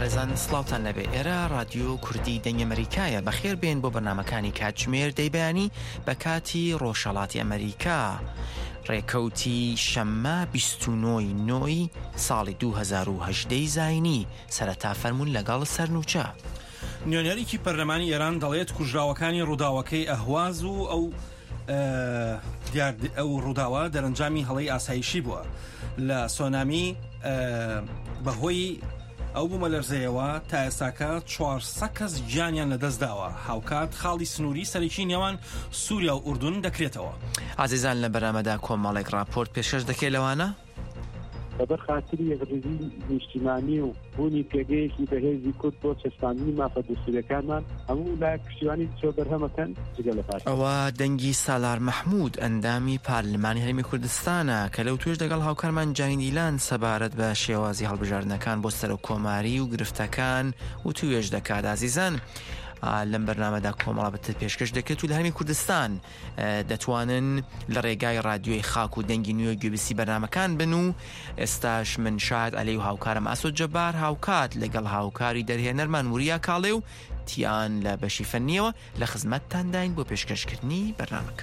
بەڕێزان سڵاوتان لەبێ ئێرە رادیۆ کوردی دەنگی ئەمریکایە بەخێر بێن بۆ بەرنامەکانی کاتژمێر دەیبیانی بە کاتی ڕۆژهەڵاتی ئەمریکا ڕێکەوتی شەممە 29 ساڵی 2018 زاینی سەرەتا فەرموون لەگەڵ سەرنووچە. نوێنەرێکی پەرلەمانی ئێران دەڵێت کوژراوەکانی ڕووداوەکەی ئەهواز و ئەو ڕووداوە دەرەنجامی هەڵەی ئاسایشی بووە لە سۆنامی بەهۆی ئەو بوومە لەرزەیەوە تا ئێستاکە 400 کەس گیانیان لەدەستداوە. هاوکات خاڵی سنووری سەرەکی نێوان سووریا و ئوردون دەکرێتەوە. ئازیزان لە بەرامەدا کۆمەڵێک راپۆرت پێشەش دەکەی لەوانە؟ بەبەر خاتری یەکڕێزی نیشتیمانی و بوونی پێگەیەکی بەهێزی کورد بۆ چەسپاندنی مافە دەستورەکانمان هەموو لای پشتیوانی چۆ بەرهەمەکەن جگە لە پاش. ئەوە دەنگی سالار مەحموود ئەندامی پارلمانی هەرێمی کوردستانە کە لەو توێش دەگەڵ هاوکارمان جانی دیلان سەبارەت بە شێوازی هەڵبژاردنەکان بۆ سەر و کۆماری و گرفتەکان و توێژ دەکات. ئازیزان لەم بەرنامەدا کۆمەڵە بەتر پێشکەش دەکرێت و لە هەرێمی کوردستان دەتوانن لە ڕێگای رادیۆی خاک و دەنگی نوێ گوێبیسی بەرنامەکان بن و ئێستاش من شاد عەلی و هاوکارم ئاسۆد جەبار هاوکات لەگەڵ هاوکاری دەرهێنەرمان وریا کاڵێ و تیان لە بەشی فەنیەوە لە خزمەتتان داین بۆ پێشکەشکردنی بەرنامەکە.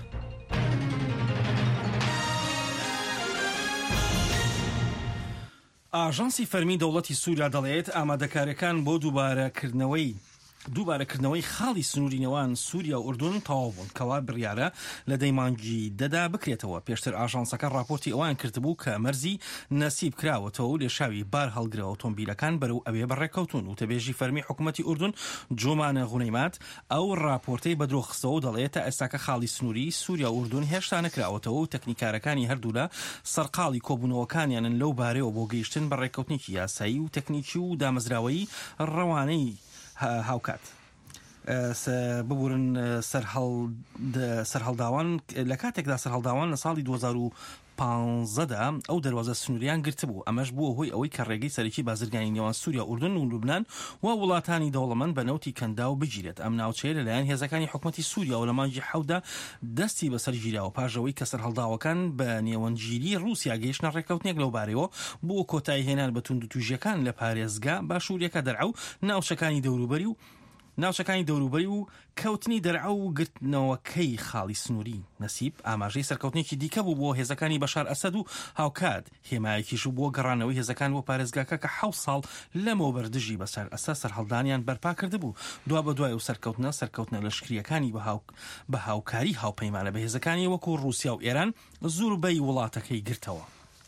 ئاژانسی فەرمی دەوڵەتی سووریا دەڵێت ئامادەکاریەکان بۆ دووبارەکردنەوەی خاڵی سنووری نێوان سووریا و ئوردون تەواو بوون کەوا بڕیارە لە دەیمانگی دەدا بکرێتەوە. پێشتر ئاژانسەکە راپۆرتی ئەوان کردبوو کە مەرزی نەسیب کراوەتەوە و لێشاوی بار هەڵگرەوە ئۆتۆمبیلەکان بەرەو ئەوێ بەڕێکەوتون و تەبێژی فەرمی حکوومەتی ئوردون جۆمانە غونەیمات ئەو راپۆرتەی بەدرۆ خستەوە و دەڵێت تا ئێستاکە خاڵی سنووری سووریا و ئوردون هێشتا نەکراوەتەوە و تەکنیکارەکانی هەردوو لە سەرقاڵی کۆبوونەوەکانیانن لەو بارەوە بۆ گەیشتن بە ڕێکەوتنێکی یاسایی و تەکنیکی و دامەزراوەی ڕەوانەی هاوکات. ببورن سەرهەڵداوان لە کاتێکدا سەرهەڵداوان لە ساڵی 2015دا ئەو دەواازە سنووریان گرتبوو. ئەمەش بووە هۆی ئەوەی کە ڕێگەی سەرەکی بازرگانی نێوان سووریا ئوردون و لوبنان و وڵاتانی دەوڵەمەند بە نەوتی کەندا و بگیرێت. ئەم ناوچەیە لەلایەن هێزەکانی حکوومەتی سووریا و لە مانگی حەودا دەستی بەسەر گیراوە پاژەوەی کە سەرهەڵداوەکان بە نێوەنگیری رووسیا گەیشتنە ڕێکەوتنێک لەو بارەوە بۆ کۆتایی هێنان بە توندوتوژیەکان لە پارێزگا باشووریەکە دەرعە و ناوچەکانی دەوروبەری و کەوتنی دەرعە و گرتنەوەکەی خاڵی سنووری نەسیب ئاماژەی سەرکەوتنێکی دیکە بوو بۆ هێزەکانی بەشار ئەسەد و هاوکات هێمایەکیش بۆ گەڕانەوەی هێزەکان بۆ پارێزگاکە کە 7 ساڵ لەمەوە بەردژی بەسەر ئەسە سەرهەڵدانیان بەرپا کردبوو. دوا بە دوای و سەرکەوتنە لەشکریەکانی بە هاوکاری هاوپەیمانە بە هێزەکانی وەکو رووسیا و ئێران زۆربەی وڵاتەکەی گرتەوە.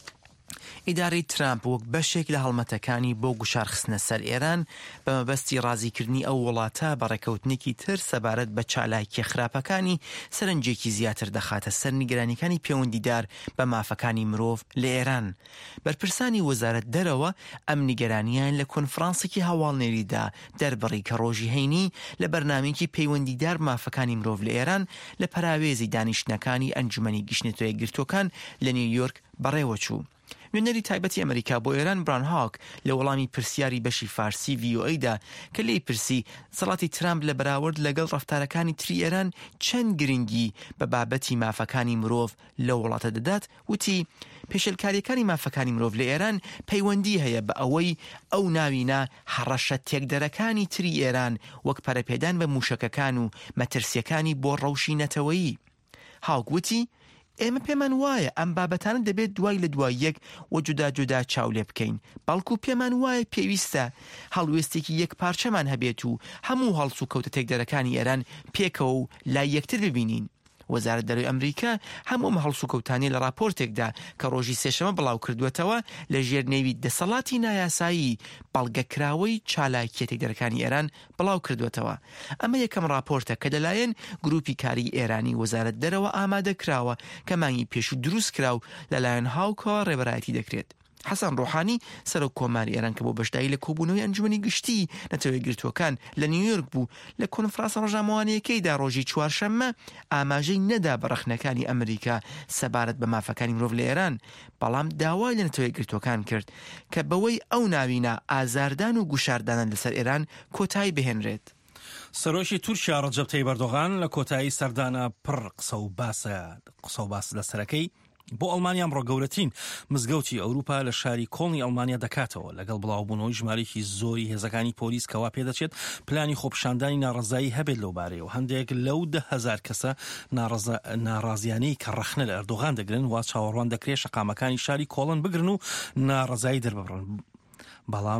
ئیدارەی ترامپ وەک بەشێک لە هەڵمەتەکانی بۆ گوشارخستنە سەر ئێران بە مەبەستی ڕازیکردنی ئەو وڵاتە بە ڕێکەوتنێکی تر سەبارەت بە چالاکی خراپەکانی سەرنجێکی زیاتر دەخاتە سەر نیگرانیەکانی پەیوەندیدار بە مافەکانی مرۆڤ لە ئێران. بەرپرسانی وەزارەت دەرەوە ئەم نیگەرانیان لە کۆنفرانسێکی هەواڵنێریدا دەربڕی کە ڕۆژی هەینی لە بەرنامێکی پەیوەندیدار مافەکانی مرۆڤ لە ئێران لە پەراوێزی دانیشتنەکانی ئەنجومەنی گشتنەوەی گرتوەکان لە نیویۆرک بەڕێوەچوو. نوێنەری تایبەتی ئەمریکا بۆ ئێران بران هاوک لە وەڵامی پرسیاری بەشی فارسی VOAدا کە لێی پرسی دەسەڵاتی ترامپ لە بەراورد لەگەڵ ڕەفتارەکانی تری ئێران چەند گرنگی بە بابەتی مافەکانی مرۆڤ لە وڵاتە دەدات وتی پێشێلکاریەکانی مافەکانی مرۆڤ لە ئێران پەیوەندی هەیە بە ئەوەی ئەو ناوینە هەڕەشە تێکدەرەکانی تری ئێران وەک پەرەپێدان بە موشەکەکان و مەترسیەکانی بۆ ڕەوشی نەتەوەیی. هاوک وتی ئێمە پێمان وایە ئەم بابەتانە دەبێت دوای لە دوای یەک و جودا چاو لێ بکەین بەڵکو پێمان وایە پێویستە هەڵوێستێکی یەک پارچەمان هەبێت و هەموو هەڵس و کەوتە تێکدەرەکانی ئێران پێکەوە و لای یەکتر ببینین. وەزارەت دەرەوەی ئەمریکا هەموو هەڵس و کەوتانی لە راپۆرتێکدا کە ڕۆژی سێشەمە بڵاو کردوێتەوە لە ژێرنێوی دەسەڵاتی نایاسایی بەڵگەکراوەی چالاکیە تێکدەرەکانی ئێران بڵاو کردوێتەوە. ئەمە یەکەم راپۆرتە کە لەلایەن گروپی کاری ئێرانی وەزارەت دەرەوە ئامادە کراوە کە مانگی پێش و دروست کراو لەلایەن هاوکە ڕێبەرایەتی دەکرێت. حەسەن ڕۆحانی سەرۆک کۆماری ئێران کە بۆ بەشداری لە کۆبوونەوەی ئەنجومەنی گشتی نەتەوەی گرتوەکان لە نیویۆرک بوو لە کۆنفرانسە ڕۆژنامەوانیەکەیدا ڕۆژی چوارشەممە ئاماژەی نەدا بە ڕەخنەکانی ئەمریکا سەبارەت بە مافەکانی مرۆڤ لە ئێران بەڵام داوای لە نەتەوەی گرتوەکان کرد کە بەوەی ئەو ناوینە ئازاردان و گوشاردانان لەسەر ئێران کۆتایی بهێنرێت. سەرۆکی تورکیا ڕەجەب تەیب ئەردۆغان لە کۆتایی سەردانە پڕ قسە و باس لەسەرەکەی بۆ ئەڵمانیا ئەمڕۆ گەورەترین مزگەوتی ئەوروپا لە شاری کۆڵنی ئەڵمانیا دەکاتەوە لەگەڵ بڵاوبوونەوەی ژمارەیەکی زۆری هێزەکانی پۆلیس کەوا پێدەچێت پلانی خۆپیشاندانی ناڕەزایی هەبێت لەو بارەیەوە. هەندێک لەو 10,000 کەسە ناڕازیانەی کە ڕەخنە لە ئەردۆغان دەگرن وا چاوەڕوان دەکرێت شەقامەکانی شاری کۆڵن بگرن و ناڕەزایی دەرببڕن. بەڵام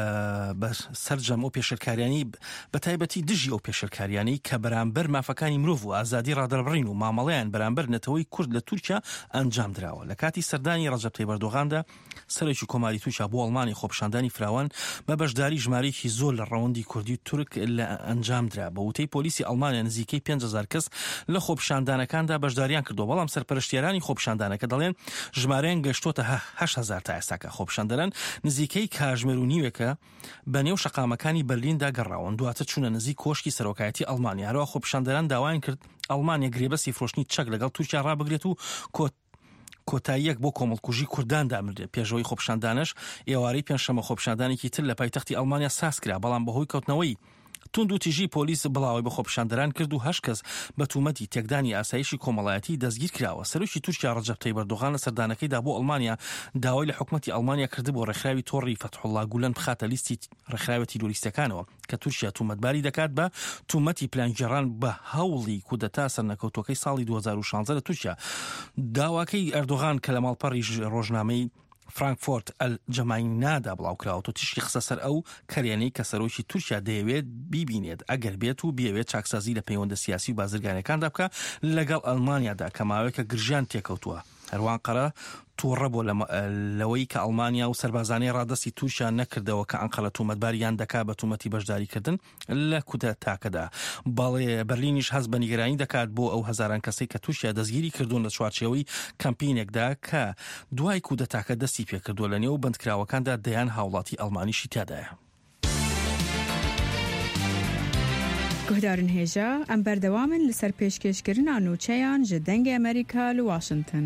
سەررجەم ئەو پێشرکاریانی بە تایبەتی دژی ئەو پێشرکاریانی کە بەرامبەر مافەکانی مرۆڤ و ئازادی ڕادەربڕین و مامەڵەیان بەرامبەر نەتەوەی کورد لە تورکیا ئەنجام درراوە. لە کاتی سەردانی ڕەجەب تەیب ئەردۆغاندا سەرۆکی کۆماری تورکیا بۆ ئەڵمانی خۆپیشاندانی فراوان بە بەشداری ژمارەیەکی زۆر لە ڕەوەندی کوردی تورک لە ئەنجام درا. بە وتەی پۆلیسی ئەڵمانیا نزیکەی 5,000 کەس لە خۆپیشاندانەکاندا بەشداریان کردو، بەڵام سەرپەرشتیارانی خۆپیشاندانەکە دەڵێن ژمارەیان گەشتۆتە 8,000 تا ئێستاکە. خۆپیشاندەران نزیکەی کاژمێر و نیوێکە بەنێو شەقامەکانی بەرلیندا گەڕاون دواتە چوونە نزیک کۆشکی سەرۆکایەتی ئەڵمانیا. هەروە خۆپیشاندەران داوایان کرد ئەڵمانیا گرێبەسی فرۆشتنی چەک لەگەڵ تورکیا ڕابگرێت و کۆتاییەک بۆ کۆمەڵکوژی کوردان دامرێت. پێشەوەی خۆپیشاندانش ئێوارەی پێنجشەمە خۆپیشاندانێکی تر لە پایتەختی ئەڵمانیا سازکرا، بەڵام بەهۆی کەوتنەوەی تند و تیژی پۆلیس بڵاوی بە خۆپیشاندەران کرد و 8 کەس بە تومەتی تێکدانی ئاسایشی کۆمەڵایەتی دەستگیر کراوە. سەرۆکی تورکیا ڕەجەب تەیب ئەردۆغان لە سەردانەکەیدا بۆ ئەڵمانیا داوای لە حکومەتی ئەڵمانیا کرد بۆ ڕێکخراوی تۆڕی فەتحوڵڵا گولەن بخاتە لیستی ڕێکخراوە تیرۆریستەکانەوە کە تورکیا تومەتباری دەکات بە تومەتی پلانگێڕان بە هەوڵی کودەتا سەرنەکەوتوەکەی ساڵی 2016 لە تورکیا. داواکەی ئەردۆغان کە لە ماڵپەڕی ڕۆژنامەی فرانکفۆرت ئەلجەماینادا بڵاوکراوە و تیشکی خستە سەر ئەو کەرێنەی کە سەرۆکی تورکیا دەیەوێت بیبینێت ئەگەر بێت و بیەوێت چاکسازی لە پەیوەندە سیاسی و بازرگانەکاندا بکە لەگەڵ ئەڵمانیادا کە ماوەیەکە گرژیان تێکەوتووە. هەروان قەرە تووڕە بۆ لەوەی کە ئەڵمانیا و سەربازانەی ڕادستی تورکیا نەکردەوە کە ئەنقەرە تومەتباریان دەکات بە تومەتی بەشداریکردن لە کودەتاکەدا. بەڵێ بەرلینیش هەست بە نیگەرانی دەکات بۆ ئەو هەزاران کەسەی کە تورکیا دەستگیری کردوون لە چوارچێوەی کەمپینێکدا کە دوای کودەتاکە دەستی پێکردووە لە نێو بەندکراوەکاندا دەیان هاوڵاتی ئەڵمانیشی تیادایە. گوهدارن هێژە ئەم بەردەوامن لەسەر پێشکەشکردنا نوچەیان ji dengê ئەمریکا لە واشنگتن.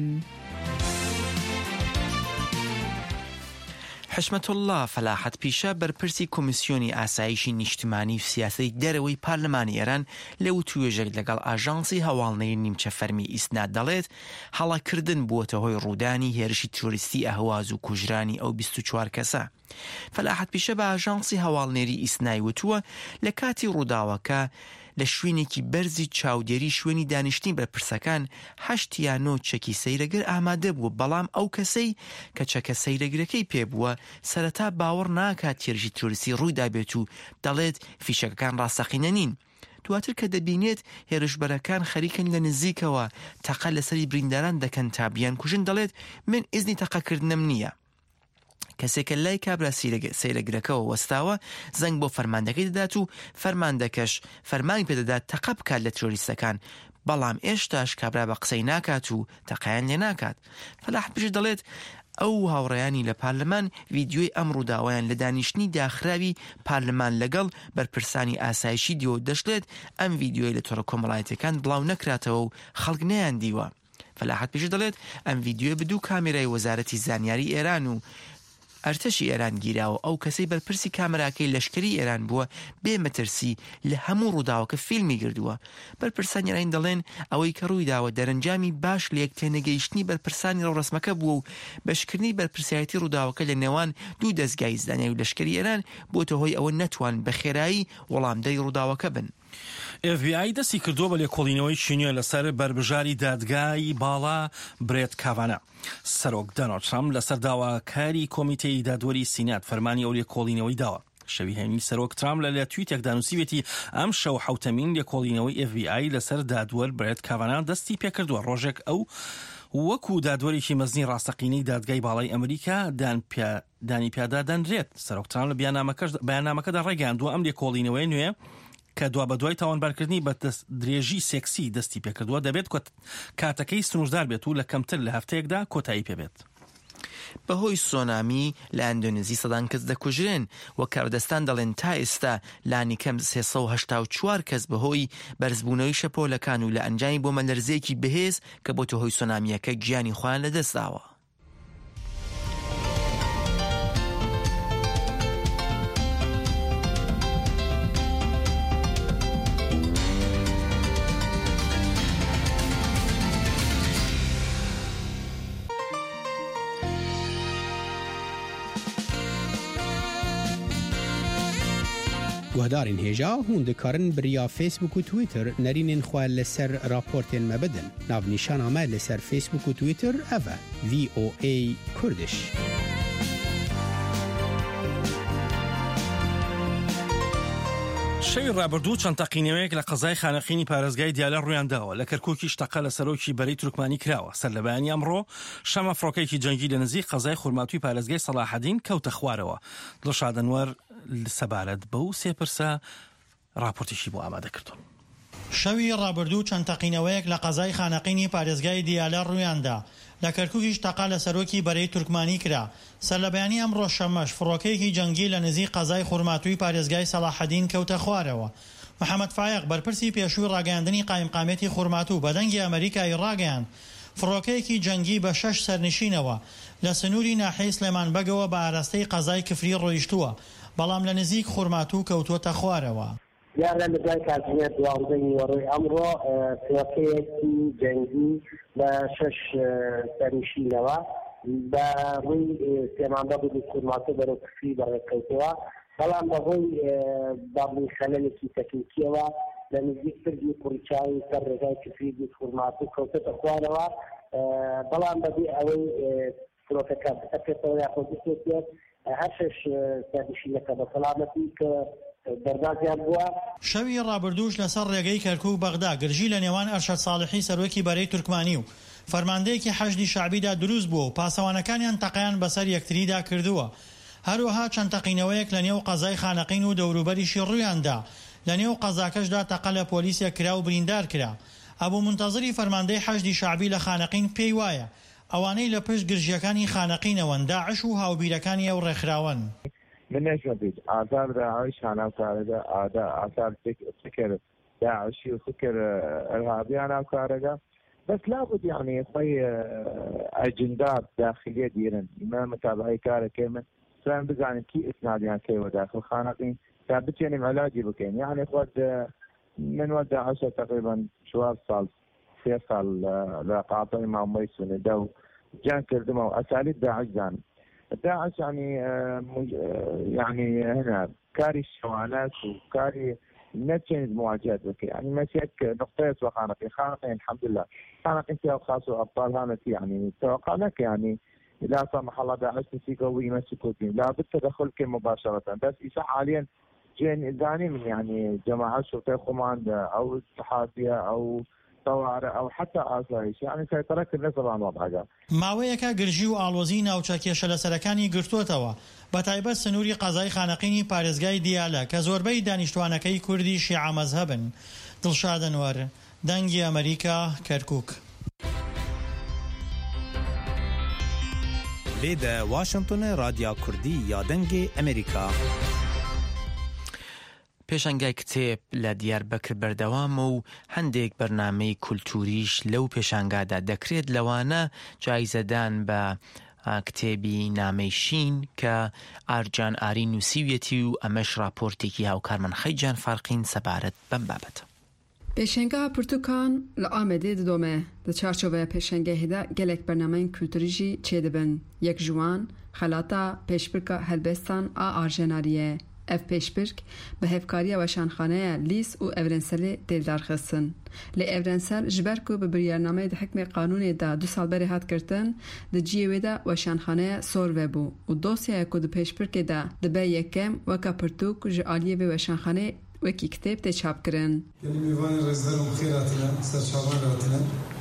حشمەتوڵڵا فەلاحەت پیشە بەرپرسی کۆمیسیۆنی ئاسایشی نیشتیمانی و سیاسی دەرەوەی پارلەمانی ئێران لە وتوێژێک لەگەڵ ئاژانسی هەواڵنەی نیمچە فەرمی ئیسناد دەڵێت هەڵاکردن بووەتە هۆی ڕوودانی هێرشی تۆریستی ئەهواز و کوژرانی ئەو 24 کەسە. فەلاحەت پیشە بە ئاژانسی هەواڵنێری ئیسنای وتووە لە کاتی ڕووداوەکە لە شوێنێکی بەرزی چاودێری شوێنی دانیشتنی بەرپرسەکان 8 یان 9 چەکی سەیرەگر ئامادە بووە، بەڵام ئەو کەسەی کە چەکە سەیرەگرەکەی پێبووە سەرەتا باوەڕ ناکات تێرژی تۆریستی ڕوویدا بێت و دەڵێت فیشەکەکان ڕاستەقینە نین. دواتر کە دەبینێت هێرشبەرەکان خەریکن لە نزیکەوە تەقە لەسەری برینداران دەکەن تا بیان کوژن، دەڵێت من ئیزنی تەقەکردنم نییە. کەسێکە لای کابرا سەیرەگرەکەەوە وەستاوە زەنگ بۆ فەرماندەکەی دەدات و فەرماندەکەش فەرمانی پێدەدات تەقە بکات لە تۆریستەکان، بەڵام ئێشتاش کابرا بە قسەی ناکات و تەقەیان لێ ناکات. فەلاح پیش دەڵێت ئەو هاوڕێیانی لە پارلەمان ڤیدیۆی ئەم ڕووداوایان لە دانیشتنی داخراوی پارلەمان لەگەڵ بەرپرسانی ئاسایشی دیوە دەشلێت ئەم ڤیدیۆی لە تۆڕە کۆمەڵایەتەکان بڵاو نەکراتەوە و خەڵک نەیان دیوە. فەلاحەت پیش دەڵێت ئەم ڤیدیۆی بدوو کامێرای وەزارەتی زانیاری ئێران و ئەرتەشی ئێران گیراوە. ئەو کەسەی بەرپرسی کامەراکەی لەشکری ئێران بووە بێمەترسی لە هەموو ڕووداوەکە فیلمی گردووە. بەرپرسانی ئێران دەڵێن ئەوەی کە ڕوویداوە دەرەنجامی باش لە یەکتێنەگەیشتنی بەرپرسانی ڕەسمەکە بووە و بەشکردنی بەرپرسایەتی ڕووداوەکە لە نێوان دوو دەستگای زانیاری و لەشکری ئێران بۆتە هۆی ئەوە نەتوان بە خێرایی وەڵامدەی ڕووداوەکە بن. FBI دەستی کردووە بە لێکۆڵینەوەی چینیە لەسەر بربژاری دادگای باڵا برێت کاڤانە. سەرۆک دۆناڵد ترامپ لەسەر داواکاری کۆمیتەی دادوەری سینات فەرمانی ئەو لێکۆڵینەوەی داوە. شەوی هەینی سەرۆک ترامپ لە تویتێکدا نووسیوێتی ئەم شەو حوتەمین لێکۆڵینەوەی FBI لەسەر دادوەر برێت کاڤانە دەستی پێکردووە. ڕۆژێک ئەو وەکو دادوەرێکی مەزنی ڕاستەقینەی دادگای باڵای ئەمریکا دانی پیادا دەنرێت. سەرۆک ترامپ لە بەیاننامەکەدا ڕێگەاندووە ئەم لێکۆڵینەوەی نوێ کە دوا بە دوای تاوانبارکردنی بە درێژی سێکسی دەستی پێکردووە دەبێت کاتەکەی سنووردار بێت و لە کەمتر لە هەفتەیەکدا کۆتایی پێبێت. بەهۆی سۆنامی لە ئەندۆنێزی سەدان کەس دەکوژرێن وە کاردەستان دەڵێن تا ئێستا لانی کەم 384 کەس بەهۆی بەرزبوونەوەی شەپۆلەکان و لە ئەنجامی بۆ مەلەرزەیەکی بەهێز کە بۆتە هۆی سۆنامیەکە گیانی خۆیان لەدەستداوە. گهدارین هجا هون دکارن بریا فیسبوک و تویتر نرینین خواه لسر راپورتین مبدن. ناو نشان آمد لسر فیسبوک و تویتر اوه VOA کردش. شەوی ڕابردوو چەند تەقینەوەیەک لە قەزای خانەقینی پارێزگای دیالە ڕوویانداوە لە کەرکووکیش تەقە لە سەرۆکی بەرەی تورکمانی کراوە. سەر لە بەیانی ئەمڕۆ شەمە فڕۆکەیەکی جەنگی لە نزیک قەزای خورماتووی پارێزگای سەلاحەدین کەوتە خوارەوە. دڵشاد ئەنوەر سەبارەت بەو سێ پرسە راپۆرتێکی بۆ ئامادە کردوون. شەوی ڕابردوو چەند تەقینەوەیەک لە قەزای خانەقینی پارێزگای دیالە ڕوویاندا لە کەرکووکیش تەقا لە سەرۆکی بەرەی تورکمانی کرا. سەر لە بەیانی ئەمڕۆ شەمەش فڕۆکەیەکی جەنگی لە نزیک قەزای خورماتووی پارێزگای سەلاحەدین کەوتە خوارەوە. محەممەد فایق بەرپرسی پێشووی ڕاگەاندنی قایمقامێتی خورماتوو بە دەنگی ئەمریکای ڕاگەیان فڕۆکەیەکی جەنگی بە 6 سەرنشینەوە لە سنووری ناحەی سلێمان بەگەوە بە ئاراستەی قەزای کفری ڕۆیشتووە، بەڵام لە نزیک خورماتوو کەوتووەتە خوارەوە. یالا لە دوای کاتژمێر دوازدەی وەڕۆی ئەمڕۆ فڕۆکەیەکی جەنگی بە 6 سەرنشینەوە بە ڕووی سلێمانبەگ و خورماتوو بەرەو کفری بەڕێکەوتەوە، بەڵام بەهۆی دابنی خەلەلێکی تەکنیکیەوە لە نزیک پردی کوڕیچاوی سەر ڕێگای کفری خورماتوو کەوتەتە خوارەوە، بەڵام بەبێ ئەوەی فڕۆکەکە بتەکێتەوە یاخۆ بکێتێت هەر 6 سەرنشینەکە بە سەلامەتی کە دەربازیان بووە. شەوی ڕابردووش لەسەر ڕێگەی کەرکووک بەغدا گرژی لە نێوان ئەرشەد ساڵحی سەرۆکی بەرەی تورکمانی و فەرماندەیەکی حەشدی شعبیدا دروست بووە و پاسەوانەکانیان تەقەیان بەسەر یەکتریدا کردووە. هەروەها چەند تەقینەوەیەک لە نێو قەزای خانەقین و دەوروبەریشی ڕوویاندا لە نێو قەزاکەشدا تەقە لە پۆلیسێک کرا و بریندار کرا. ئەبوو منتەزری فەرماندەی حەشدی شعبی لە خانەقین پێی وایە ئەوانەی لە پشت گرژیەکانی خانەقینەوەن داعش و هاوبیرەکانی ئەو ڕێکخراون. منش مفيش آثار داعش أنا كارجا آثار فكر داعشي وفكر إرهابي أنا كارجا، بس لابد يعني في أجندات داخلية ديرن ما متابعي كارا كمان فهم بزعن كي إسناد يعني كي وداخل خانقين ثابت يعني علاجي بكين يعني خد من ودع 10 تقريبا شوال صال 6 صال لقاطعي مع ميسون دو جان كردما وأساليب داعش جان داعش يعني هنا كاري الشوانات وكاري نتشنز مواجهات بكي يعني مسيك نقطة وخانقين الحمد لله خانقين فيها خاصة أبطال هانتي يعني توقع لك يعني لا سمح الله داعش مسيكوا ويمسكوا الدين لا بالتدخل مباشرة، بس يصح حاليا جين إذاني من يعني جماعات شرطة خماندة أو اتحادية أو طوارئ أو حتى آسایش يعني سيطرة النسب عن وضعها. ماوەیەکە گرژی و ئاڵۆزی ناوچەکێشە لە سەرەکانی گرتووەتەوە بە تایبەت سنووری قەزای خانەقینی پارێزگای دیالە کە زۆربەی دانیشتوانەکەی کوردی شیعە مەزهەبن. دڵشاد ئەنوەر، دەنگی ئەمریکا، کەرکووک. لێدە واشنگتن رادیا کوردی یا دەنگی ئەمریکا. پێشەنگای کتێب لە دیاربەکر بەردەوامە و هەندێک بەرنامەی کولتوریش لەو پێشانگادا دەکرێت لەوانە جایزەدان بە کتێبی نامەی شین کە ئارجان ئاری نووسیویەتی و ئەمەش راپۆرتێکی هاوکارمان خەیجان فارقین سەبارەت بەم بابەتە. پێشەنگا پرتوکان لە ئامێدێ ددۆمە لە چارچۆڤەیە پێشەنگای هێدا gelek بەرنامەین کولتوریژی چێدەبن یەک جوان خەلاتە پێشبرکە هەلبێستان ئا ئارژێناریە ev pêşbirk bi hevkariya weşanxaneya Lîs û Evrenselê têldarxistin. Lê Evrensel ji ber ku bi biryarnameyê di hikmê qanûnê da 2 sal berê hat girtin, di ciyê wê de weşanxaneya sor vebû û dosyaya ku di pêşbirkê de dibe yekem weka pirtûk ji aliyê vê weşanxanê wekî kitêb tê çapkirin. Mêvanê rêzber û xêr hatine, serçavan hatine.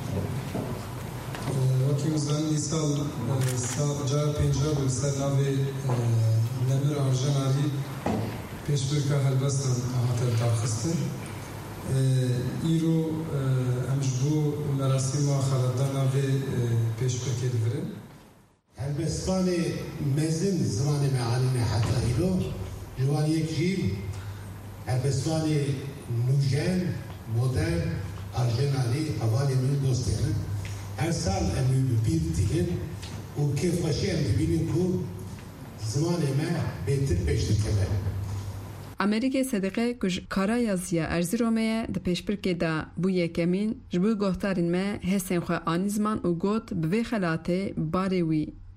Wekî mizanî sal car pênca bû ser navê Nemir Arjan Ali Pêşbirka helbestan hatel darxistin. Îro em ji bo merasîma xelatdana vê pêşbirkê dibirin. Helbestanê mezin zimanê me anîne heta îro ji wan yek jî helbestanê nûjen, modern, Arjan Ali hevalê min dost kirin. Her sal em bi bîr dikin û kêfxweşî em dibînin ku zimanê me bêtir pêş dikeve. Amerîkê Sedîqê ku ji kara yaziya Erzîromê di pêşbirkê de bû yekemîn ji bo guhdarên me hêsên xwe anî ziman û got bi vê xelatê barê wî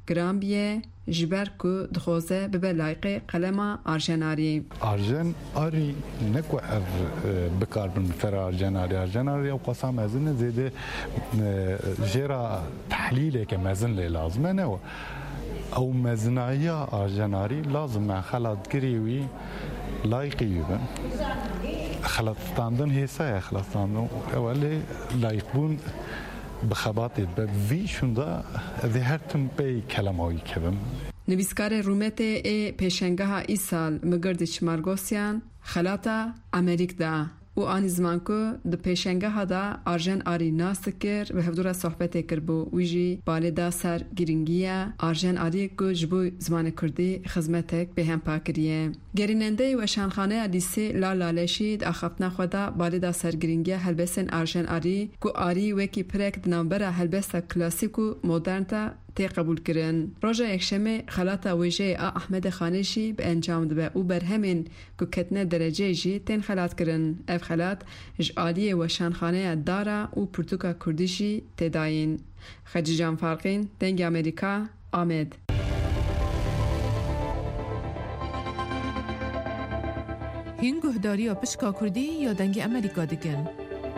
گرامبیه جبر کو دخوزه ببه لایق قلما آرژناری آرژن آری نکو بکار بنفر آرژناری او قسم ازن زیده جرا تحلیل که مزن لی لازمه نو او مزنایی آرژناری لازم خلط گریوی لایقی بن خلطاندن هیسای خلطاندن اولی لایقبون بخباطی به ویشوندا ذهرتم به کلمایی کردم. نویسکار رومت پیشنگاه ای سال مگردش مارگوسیان خلاطا امریک دا و آن زمان که د پیشنگاه دا آرژن آری ناسکر و هفدور صحبت کربو ویجی بالدا سر گرینگیه آرژن آری که جبو زمان کردی خدمتک به هم پاکریه. گریننده و شانخانه لیسی لالالشید اخفتنا خدا بالدا سر گرینگیه هلبسن آرژن آری که آری وکی پرک دنامبر هلبستا کلاسیک و مدرن تا قبول کردن. روزه یکشنبه خلاطا ویژه احمد خانشی به انجام داد و بر همین که کتنه درجه جی تن خلاط کردن. اف خلاط جعالی و شانخانه دارا و پرتوکا کردیشی تداین. خدیجان فارقین دنگ امریکا آمد. هین گهداری و پشکا کردی یا دنگ امریکا دکن؟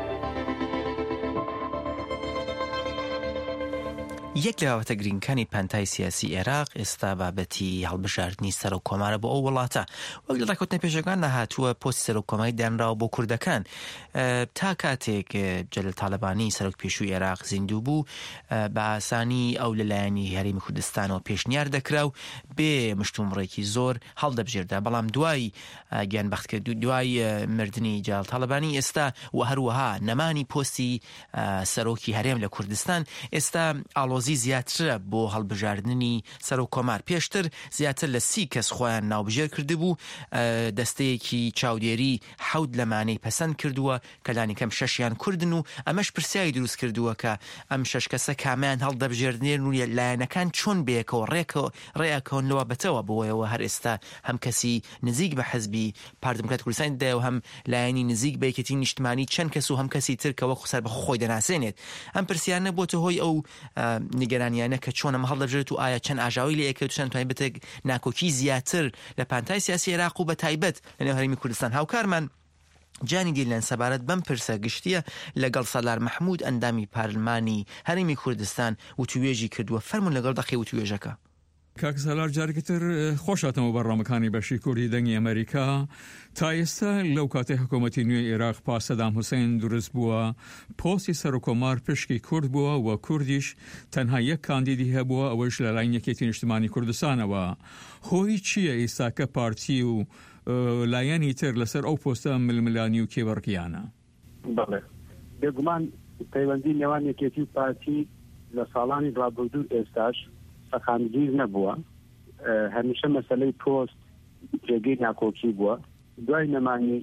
یەک لە هاوتە گرینگەکانی پەنتای سیاسی عێراق ئێستا بابەتی هەڵبژاردننی سەر و کۆمارە بۆ ئەو وڵاتە وەک لە ڕێکوتنە پێشەکان نەهاتووە پۆستی سەر و کۆماری دانراوە بۆ کوردەکان تا کاتێک جەلەل تاالبانی سەرۆک پێشووی عێراق زیندوو بوو بە ئاسانی ئەو لەلایەنی هەرێمی کوردستانەوە پێشنیار دەکرا و بێ مشتومڕێکی زۆر هەڵدەبژێردا بەڵام دوای گیانبەختکرد دوای مردنی جەلەل تاالبانی ئێستا و هەروەها نەمانی پۆستی سەرۆکی هەرێم لە کوردستان ئێستا ئاڵۆزی زیاترە بۆ هەڵبژاردننی سەر و کۆمار پێشتر زیاتر لە 30 کەس خۆیان ناوبژێر کردبوو دەستەیەکی چاودێری حەوت لەمانەی پەسەند کردووە کە لانیکەم 6یان کوردن و ئەمەش پرسیایی دروست کردووە کە ئەم 6 کەسە کامیان هەڵدەبژێردنێن و لایەنەکان چۆن بێکەوە ڕێەکەونەوە بەتەوە بۆیەوە هەر ئێستا هەم کەسی نزیک بە حەزبی پاردموکرات کوردستانی دەیە و هەم لایەنی نزیک بە یەکێتی نیشتمانی چەند کەس و هەم کەسی ترکەوە خسەر بە خۆی دەناسێنێت ئەم پرسیانە بۆتە هۆی ئەو نیگەرانیانە کە چۆنە هەڵدەبژێت و ئایا چەند ئاژاوی لە یەکەوت چەند توانین بتێک ناکۆکی زیاتر لە پانتای سیاسی عێراق و بە تایبەت لەنێو هەرێمی کوردستان هاوکارمان جانی دیلەن سەبارەت بەم پرسە گشتیە لەگەڵ سالار مەحموود ئەندامی پارلمانی هەرێمی کوردستان وتوێژی کردووە فەرمون لەگەڵ دەقی وتوێژەکە. کاک سالار جارێکتر خۆشاتەوە بەڕامەکانی بەشی کوردی دەنگی ئەمریکا تا ئێستا لەو کاتێ حکوومەتی نوێی عێراق پاس سەدام حوسێن دروست بووە پۆستی سەر و کۆمار پشکی کورد بووە و کوردیش تەنها یەک کاندیدی هەبووە ئەوەش لەلایەن یەکێتی نیشتمانی کوردستانەوە هۆی چییە ئێستاکە پارتی و لایەنی تر لەسەر ئەو پۆستە ململانی و کێبەڕکیانە؟ بەڵێ بێگومان پەیوەندی نێوان یەکێتی و پارتی لە ساڵانی ڕابردوو ئێستاش سەخانگیر نەبووە هەمیشە مەسەلەی پۆست جێگەی ناکۆکی بووە دوای نەمانی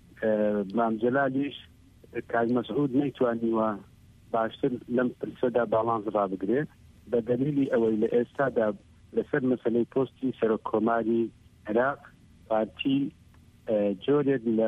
مام جەلالیش کاک مەسعود نەیتوانیوە باشتر لەم پرسەدا باڵانس ڕابگرێت بە دەلیلی ئەوەی لە ئێستادا لەسەر مەسەلەی پۆستی سەرۆککۆماری عێراق پارتی جۆرێک لە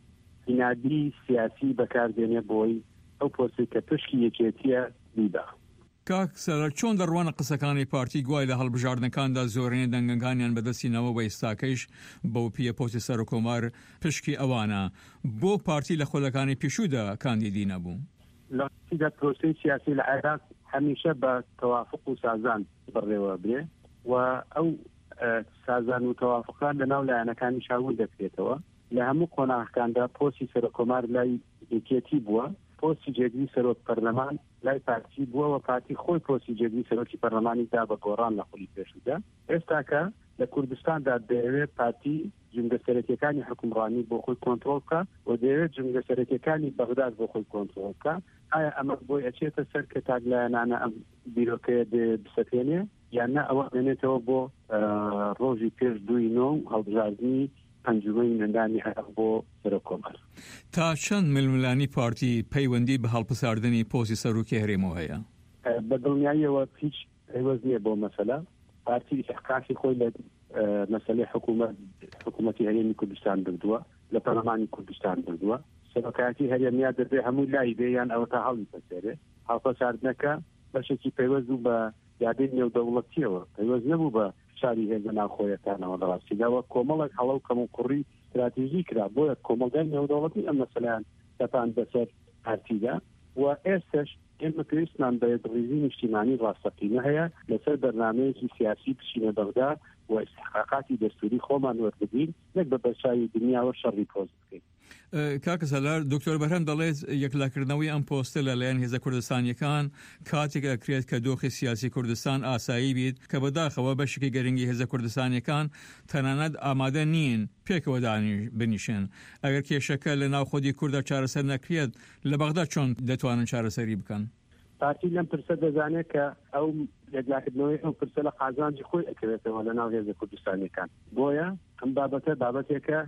هینادی سیاسی بەکاردێنێ بۆی ئەو پۆستی کە پشکی یەکێتیە بیدا. کاک سەلار چۆن دەڕوانە قسەکانی پارتی گوای لە هەڵبژاردنەکاندا زۆرینە دەنگەکانیان بەدەستینەوە بە ئێستاکەیش بەو پیە پۆستی سەر و کۆمار پشکی ئەوانە بۆ پارتی لە خۆلەکانی پیشوودا کاندیدی نەبوو؟ لەسیدا پرۆسەی سیاسی لە عێراق هەمیشە بە تەوافق و سازان بڕێوە برێ و ئەو سازان و تەوافقان لەناو لایەنەکانی شاور دەکرێتەوە لە هەموو قۆناغەکاندا پۆستی سەر و کۆمار لای یەکێتی بووە پۆستی جێگری سەرۆک پەرلەمان لای پارتی بووە و پارتی خۆی پۆستی جێگری سەرۆکی پەرلەمانی دا بە گۆڕان لە خولی پێشوودا ئێستاکە لە کوردستاندا دەیەوێت پارتی جملە سەرەکیەکانی حکومڕانی بۆ خۆی کۆنتڕۆڵ بکە و دەیەوێت جملە سەرەکیەکانی بەغداد بۆ خۆی کۆنتڕۆڵ بکە ئایا ئەمە بۆی ئەچێتە سەر کە تاگلایەنانە ئەم بیرۆکەیە بسەپێنێ یان نە ئەوە بێنێتەوە بۆ ڕۆژی پێش 2 نۆ هەڵبژاردننی پەنجومەی نەندانی عێراق بۆ سەرۆککۆمار. تا چەند ململانی پارتی پەیوەندی بە هەڵبژاردننی پۆستی سەرۆکی هەرێمەوە هەیە؟ بە دڵنیاییەوە هیچ پەیوەست نییە بۆ مەسەلە پارتی ئەحقاقی خۆی لە مەسەلەی حکوومەتی هەرێمی کوردستان بردووە لە پەرلەمانی کوردستان بردووە سەرۆکایەتی هەرێمیان دەبێ هەموو لای بێ یان ئەوە تا هەڵی پەسێرێ هەڵپەساردنەکە بەشێکی پەیوەست و بە یادی نێودەوڵەتیەوە پەیوەست نەبوو بە شاری هێزە ناوخۆیەکانەوە لەڕاستیداوە کۆمەڵێک هەڵە و کەم و کوڕی استراتیژی کرا بۆیە کۆمەلگای نێودەوڵەتی ئەم مەسەلەیان دەپان بەسەر پارتیدا و ئێستش ئێمە پێویستمان بە ڕێزی نیشتیمانی ڕاستەقینە هەیە لەسەر بەرنامەیەکی سیاسی بچینە بەغدا و استحقاقاتی دەستوری خۆمان وەربگرین نەک بە بەرچاوی دنیاوە شەڕی پۆست بکەین. کاکە سەلار دکتۆر بەرهەم دەڵێت یەکلاکردنەوەی ئەم پۆستە لەلایەن هێزە کوردستانیەکان کاتێک ئەکرێت کە دۆخی سیاسی کوردستان ئاسایی بیت کە بەداخەوە بەشێکی گەرنگی هێزە کوردستانیەکان تەنانەت ئامادە نین پێکەوە بنیشن ئەگەر کێشەکە لە ناو خۆدی کوردە چارەسەر نەکرێت لە بەغدا چۆن دەتوانن چارەسەری بکەن؟ پارتی لەم پرسە دەزانێت کە ئەو یەکلاکردنەوەی ئەو پرسە لە قازانجی خۆی ئەکرێتەوە لە ناو هێزە کوردستانیەکان بۆیە ئەم بابەتە بابەتێکە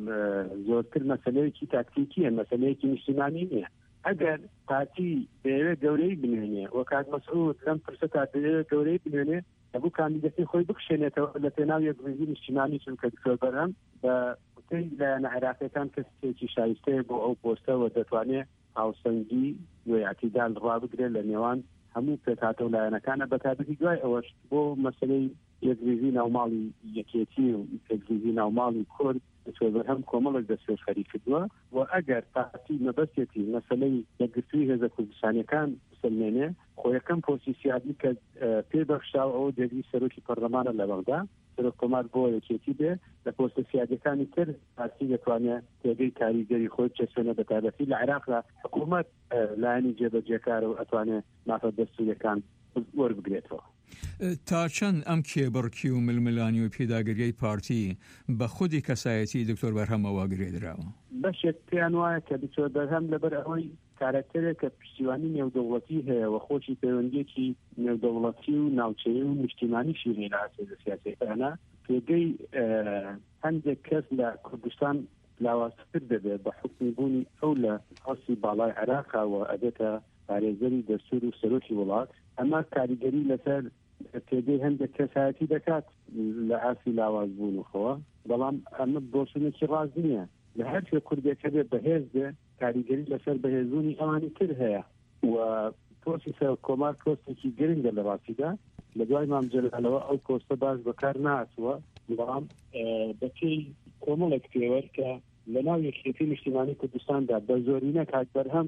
زۆرتر مەسەلەیەکی تاکتیکیە مەسەلەیەکی نیشتیمانی نییە ئەگەر پارتی دەیەوێت گەورەی بنوێنێ وە کات مەسعود لەم پرسە تا دەیەوێت گەورەی بنوێنێ هەبوو کاندیدەتی خۆی بکشێنێتەوە لە پێناو یەکڕێزی نیشتیمانی چونکە دکتۆر بەرهەم بە وتەی لایەنە عێراقیەکان کەسێکی شایستەیە بۆ ئەو پۆستەوە دەتوانێت هاوسەنگی وە ئاعتیدال ڕابگرێت لە نێوان هەموو پێکهاتە و لایەنەکانە بە تابەتی دوای ئەوەش بۆ مەسەلەی یەکڕێزی ناوماڵی یەکێتی و یەکڕێزی ناوماڵی کورد دکتۆر بەرهەم کۆمەڵێک دەستپێشخەری کردووە و ئەگەر پارتی مەبەستێتی مەسەلەی یەکگرتووی هێزە کوردستانیەکان بسلمێنێ خۆ یەکەم پۆستی سیادی کە پێبەخشاو ئەوە دەبی سەرۆکی پەرلەمانە لە بەغدا سەرۆک کۆمار بۆ یەکێتی بێ لە پۆستە سیادیەکانی تر پارتی دەتوانێت تێگەی کاریگەری خۆی چەسوێنە بە تایبەتی لە عێراقدا حکوومەت لایەنی جێبەجێکارە و ئەتوانێت مافە دەستوریەکان وەربگرێتەوە. تا چەند ئەم کێبڕکی و ململانی و پێداگریەی پارتی بە خودی کەسایەتی دکتۆر بەرهەمەوە گرێدراوە؟ بەشێک پێیان وایە کە دکتۆر بەرهەم لەبەر ئەوەی کارکتەرێک کە پشتیوانی نێودەوڵەتی هەیە و خۆشی پەیوەندیەکی نێودەوڵەتی و ناوچەیە و نیشتیمانیشی هەیە لە هەسێزە سیاسیەکانە پێگەی هەندێک کەس لە کوردستان لاوازتر دەبێت بە حکمی بوونی ئەو لە ئەسی باڵای عێراقەوە ئەدەتە پارێزەری دەستور و سەرۆکی وڵات ئەمە کاریگەری لەسەر پێگەی هەندێک کەسایەتی دەکات لە ئاسی لاواز بوون خۆوە بەڵام ئەمە بۆچونێکی ڕاز نییە لە هەرچێ کوردێکە بێت بەهێز بێ کاریگەری لەسەر بەهێزوونی ئەوانی تر هەیە و پۆستی سەر کۆمار کۆستێکی گرنگە لە ڕاستیدا لە دوای مامجلالەوە ئەو کۆستە باش بەکار نهاتووە بەڵام بەپێی کۆمەڵێک پێوەر کە لە ناو یەکێتی نیشتیمانی کوردستاندا بە زۆرینە کات بەرهەم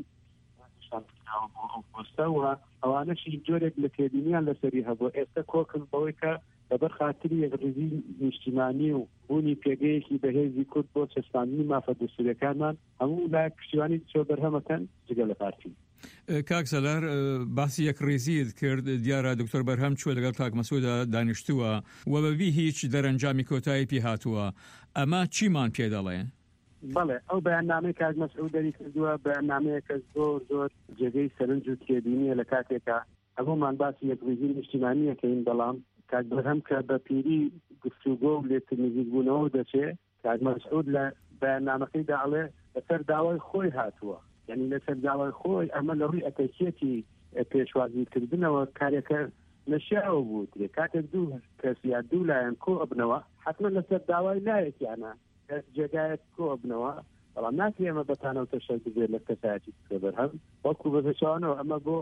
پۆستەوە ئەوانەشی جۆرێک لە تێبینیان لەسەری هەبوو ئێستا کۆکن بەوەی کە لەبەر خاتری یەکڕێزی نیشتیمانی و بوونی پێگەیەکی بەهێزی کورد بۆ چەسپاندنی مافە دەستوریەکانمان هەموو لایەک پشتیوانی دکتۆر بەرهەمەکەن جگە لە پارتی. کاک سەلار باسی یەکڕێزیت کرد دیارە دکتۆر بەرهەم چوە لەگەڵ کاک مەسعودە دانیشتووە و بەبی هیچ دەرەنجامی کۆتایی پێ هاتووە ئەمە چیمان پێ دەڵێ؟ بەڵێ ئەو بەیاننامەی کاک مەسعود دەری کردووە بەیاننامەیە کە زۆر جێگەی سەرنج و تێبینیە لە کاتێکە هەموومان باسی یەکڕێزی نیشتیمانیەکەین بەڵام کاک بەرهەم کە بە پیری گفتوگۆ و لێتر نزیک بوونەوە دەچێت کاک مەسعود لە بەیاننامەکەیدا ئەڵێ لەسەر داوای خۆی هاتووە یعنی لەسەر داوای خۆی ئەمە لە ڕووی ئەتەکیەتی پێشوازیکردنەوە کارێکە نەشیاوە بوو کاتێک دوو کەس یا دوو لایەن کۆ ئەبنەوە حتمما لەسەر داوای لایەکیانە جێگایەک کۆ ئەبنەوە بەڵام ناکرێ ئەمە بەتانەوە تەشەر بێت لە کەسایەتی دکتۆر بەرهەم وەکو بەپێچەوانەوە ئەمە بۆ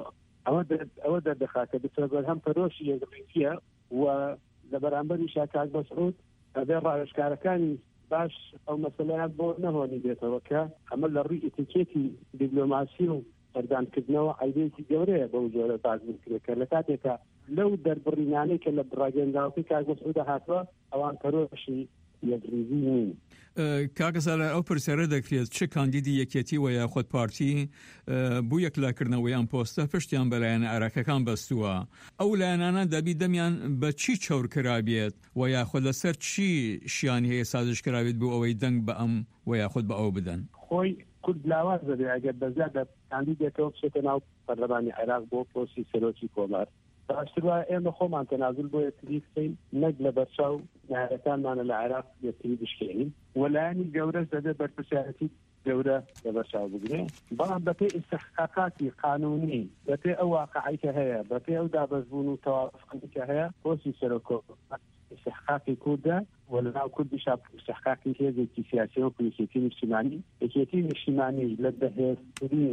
ئەوە دەردەخات کە دکتۆر بەرهەم پەرۆشی یەکڕێزیە و لە بەرامبەری کاک مەسعود ئەبێ ڕاوێژکارەکانی باش ئەو مەسەلەیان بۆ نەهۆنی بێتەوە کە ئەمە لە ڕووی ئێتیکێتی دیپلۆماسی و سەردانکردنەوە عیبێکی گەورەیە بەو جۆرە بازبوون کرێت کە لە کاتێکە لەو دەربڕینانەی کە لە ڕاگەنداوەکەی کاک مەسعود هاتووە ئەوان پەرۆشی یەکڕێزی نین. کاکە سەلار ئەو پرسیارە دەکرێت چه کاندیدی یەکێتی و یاخود پارتی بوو یەکلاکردنەوەی ئەم پۆستە پشتیان بەلایەنە عێراقیەکان بەستووە ئەو لایەنانە دەبی دەمیان بە چی چەور کرابێت و یاخود لەسەر چی شیانی هەیە سازش کرابێت بۆ ئەوەی دەنگ بە ئەم و یاخود بە ئەو بدەن خۆی کورد لاواز دەبێت ئەگەر بەزیادە کاندیدێکەوە بچێتە ناو پەرلەمانی عێراق بۆ پۆستی سەرۆکی کۆمار باشتر وایە ئێمە خۆمان تەنازل بۆ یەکتری بکەین نەک لە بەرچاو نارەکانمانە لە عێراق یەکتری بشکێنین وەلایەنی گەورەش دەبێت بەرپرسیارەتی گەورە لە بەرچاو بگرێت بەڵام بەپێی ئیستحقاقاتی قانونی بەپێی ئەو واقعی کە هەیە بەپێی ئەو دابەزبوون و تەوافقی کە هەیە پۆستی سەرۆک استحقاقی کوردە وەلەناو کوردی استحقاقی هێزێکی سیاسی و پۆلیسیەتی نیشتیمانی یەکێتی نیشتیمانی لە بەهێزترین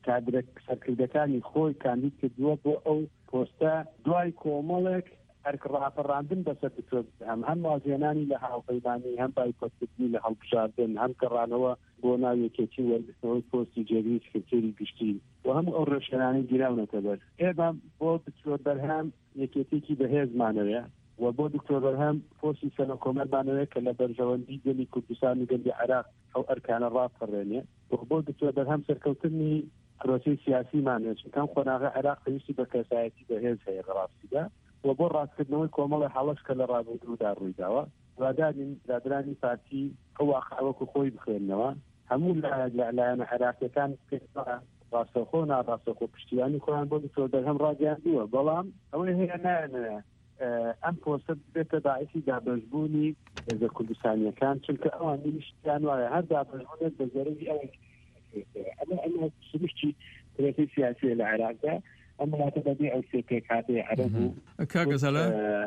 کادرێک سەرکردەکانی خۆی کاندید کردووە بۆ ئەو پۆستە دوای کۆمەڵێک ڕاپەڕاندن بەسەر دکتۆر هەم وازێنانی لە هاوپەیمانی هەم بایکۆتکردنی لە هەڵبژاردن هەم گەڕانەوە بۆ ناویەکێتی وەرگرتنەوەی پۆستی جێگری سکرتێری گشتی و هەموو ئەو ڕێژخراانەی گیراونەتە بەر ئێمە بۆ دکتۆر بەرهەم یەکێتێکی بەهێزمانەوەیە و بۆ دکتۆر بەرهەم پۆستی سەرۆکۆمەرمانەوەیە کە لە بەرژەوەندی گەلی کوردستان و گەلی عێراق ئەو ئەرکانە ڕاپەڕێنێ بۆ دکتۆر بەرهەم سەرکەوتنی پرۆسی سیاسیمانێت چونکە خۆناغا عێراق پێویستی بە کەسایەتی بەهێز هەیە ڕاستیدا و بۆ ڕاستکردنەوەی کۆمەڵی هەڵەش کە لە ڕابردوودا ڕوویداوە وادارین دادرانی پارتی ئەو واقعەوەکو خۆی بخوێننەوە هەموو لایەنە عێراقیەکان ڕاستەخۆ و ناڕاستەخۆ پشتیوانی خۆیان بۆ دکتۆر بەرهەم ڕاگەیاندووە بەڵام ئەوەی هەیە نایەنەوە ئەم پۆستە بێتە باعثی دابەشبوونی هێزە کوردستانیەکان چونکە ئەوان نیشتیان وایە هەر دابەشبوونێت بە زەرەری ئەمە سروشتی پرۆسی سیاسی لە عێراقدا ئەم وڵاتە بەبێ ئەو سێ پێک هاتەیە عەرەب و کاگەزەلە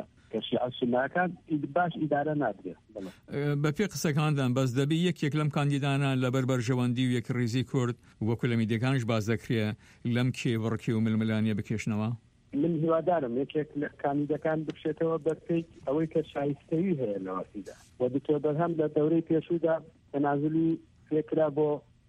سناکان باش ئیدارە نادرێت بە پێ قسەکاندان بەس دەبی یەکێک لەم کاندیدانە لەبەر بەرژەوەندی و یەک ڕێزی کورد وەکو لە میدیەکانش باز دەکرێ لەم کێبڕکی و ململانیە بکێشنەوە من هیوادارم یەکێک لە کاندیدەکان بکشێتەوە بەرپێک ئەوەی کە شایستەوی هەیە لەوەسیدا و دکتۆر بەرهەم لە دەورەی پێشوودا تەنازلی پێکرا بۆ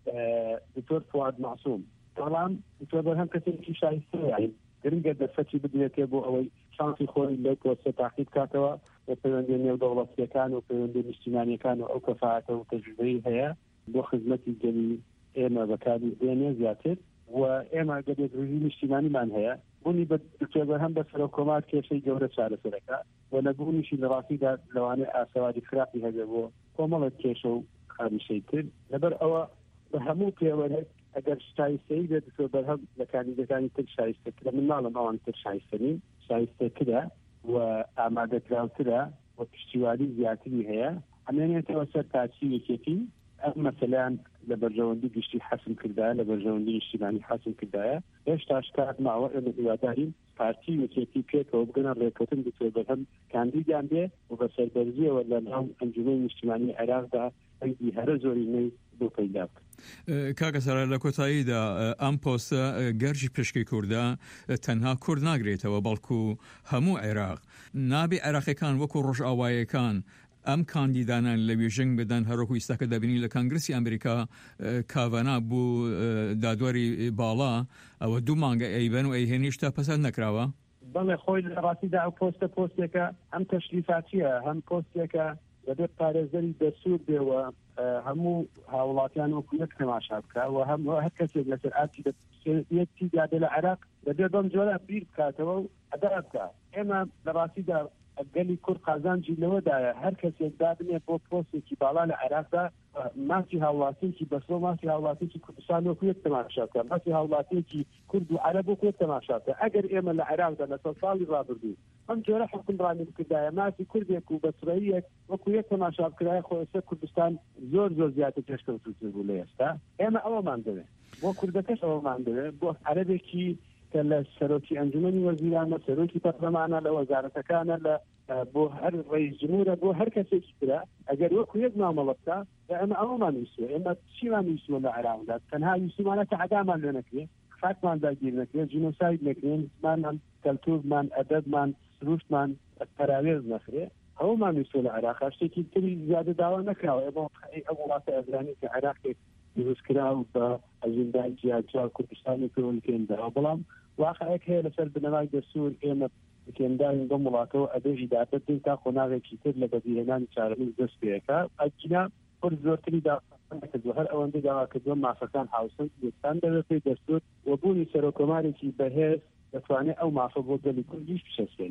دکتۆر فواد معسووم بەڵام دکتۆر بەرهەم کەسێکی شایستەیە گرنگە دەسەتی بدرێتێ بۆ ئەوەی شانسی خۆی لەو پۆستە تاقیید کاتەوە و پەیوەندی نێودەوڵەتیەکان و پەیوەندی نیشتیمانیەکان و ئەو کەفاەتە و تەجربەی هەیە بۆ خزمەتی گەلی ئێمە بەکاری دێنێ زیاتر و ئێمە گەلێک ڕژی نیشتیمانیمان هەیە بوونی بە دکتۆر بەرهەم بە سەرۆکۆمار کێشەی گەورە چارەسەرەکە و لە بوونیشی لە ڕاستیدا لەوانەیە ئاسەواری خراپی هەبێ بۆ کۆمەڵێک کێشە و خامیشەی کرد لەبەر ئەوە بە هەموو پێوەرێک ئەگەر شایستەی بێت دکتۆر بەرهەم لە کاندیدەکانی تر شایستەکرا من ناڵم ئەوان تر شایستەنین شایستەکرا و ئامادەکراوترە و پشتیوانی زیاتری هەیە ئەمێنێتەوە سەر تاچی یەکێتی ئەم مەسەلەیان لە بەرژەوەندی گشتی حەسم کردایە لە بەرژەوەندی نیشتیمانی حەسم کردایە هێشتا شکات ماوە ئێمە هیوادارین پارتی یەکێتی پێکەوە بگەنە ڕێکەوتن دکتۆر بەرهەم کاندیدیان بێ و بە سەربەرزیەوە لە ناو ئەنجومەی نیشتیمانی عێراقدا ئەیدی هەرە زۆرینەی بۆ پەیدا بکە کاکە سەرا لە کۆتاییدا ئەم پۆستە گەرجی پشکی کووردە تەنها کورد ناگرێتەوە بەڵکو هەموو عێراق نابێ عێراقیەکان وەکو ڕۆژئاوایەکان ئەم کاندیدانان لە وێژنگ بدەن هەروەکو ئیستاکە دەبینی لە کانگرسی ئەمریکا کاڤانا بوو دادوەری باڵا ئەوە 2 مانگە ئەیبەن و ئەیهێنیش تا پەسەند نەکراوە بەڵێ خۆی لە ڕاستیدا ئەو پۆستێکە ئەم تەشریفاتیە هەم پۆستێکە دەبێت پارێزەری دەسوور بێەوە هەموو هاوڵاتیان وەکو یەک تەماشا بکە و هەر کەسێک لەسەر ئاتی یەکی دادە لە عێراق دەبێت بەم جۆرە بیر بکاتەوە و ئەدەر بکە ئێمە لە ڕاستیدا گەلی کورد قازانجی لەوەدایە هەر کەسێک دابنێت بۆ پۆستێکی باڵا لە عێراقدا ماسی هاوڵاتیەکی بەسۆ ماسی هاوڵاتیەکی کوردستان وەکو یەک تەماشا بکە ماسی هاوڵاتیەکی کورد و عەرەب وەکو یەک تەماشا بکە ئەگەر ئێمە لە عێراقدا لە ساڵی ڕابردوو ئەم جۆرە حکومڕانی بکردایە ماسی کوردێک و بەسرەیەک وەکو یەک تەماشا بکرایە خۆ ئێستا کوردستان زۆر زیاتر پێشکەوتووتر بوو لە ئێستا ئێمە ئەوەمان دەوێت بۆ کوردەکەش ئەوەمان دەوێت بۆ عەرەبێکی کە لە سەرۆکی ئەنجومەنی وەزیرانە سەرۆکی پەرلەمانە لە وەزارەتەکانە لە بۆ هەر ڕئیس جمهورە بۆ هەر کەسێکی ترە ئەگەر وەکو یەک مامەڵە بکە ئێمە ئەوەمان ویستوە ئێمە چیمان ویستوە لە عێراقدا تەنها ویستمانە کە عەدامان لێ نەکرێت خاکمان داگیر نەکرێت جینۆساید نەکرێن زمانمان کەلتورمان ئەدەبمان سروشتمان پەراوێز نەخرێت ئەوەمان ویستوە لە عێراق شتێکی تری زیادە داوا نەکراوە ئێمە ئەو وڵاتە ئەزرانی کە عێراقێک دروستکرا و بە ئەژندای جیاجار کوردستانی پەیوەندیکردنەوە بەڵام واقعەیەک هەیە لەسەر بنەمای دەستور ئێمە کێندانی بەم وڵاتەوە ئەبێژی دابێت دین تا خۆناغێکی تر لە بەدیهێنانی چارەمی دەست پێەکە ئەکینا پڕ زۆرتری داکردووە هەر ئەوەندەی داواکردووە مافەکان هاوسنگ یەکسان دەبێت پێی دەستور و بوونی سەرۆکۆمارێکی بەهێز دەتوانێت ئەو مافە بۆ گەلی کوردیش بشەسێن.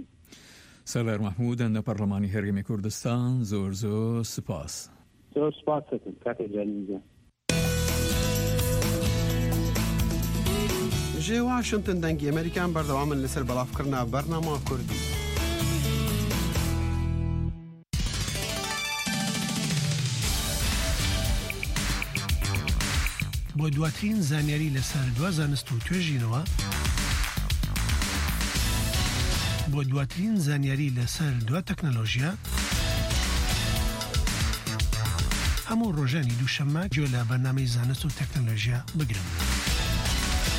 سەلار مەحموود لە پەرلەمانی هەرێمی کوردستان زۆر سپاس. زۆر سپاسەکەم کاتێک جانیزە. جێ واشنتن دەنگی ئەمریکان بەردەوامن لەسەر بەڵافکردنا بەرنامە کوردی. بۆ دواترین زانیاری لەسەر دوا زانست و توێژینەوە بۆ دواترین زانیاری لەسەر دوا تەکنەلۆژیا هەموو ڕۆژانی دووشەممە گوێ لە بەرنامەی زانست و تەکنەلۆژیا بگرن.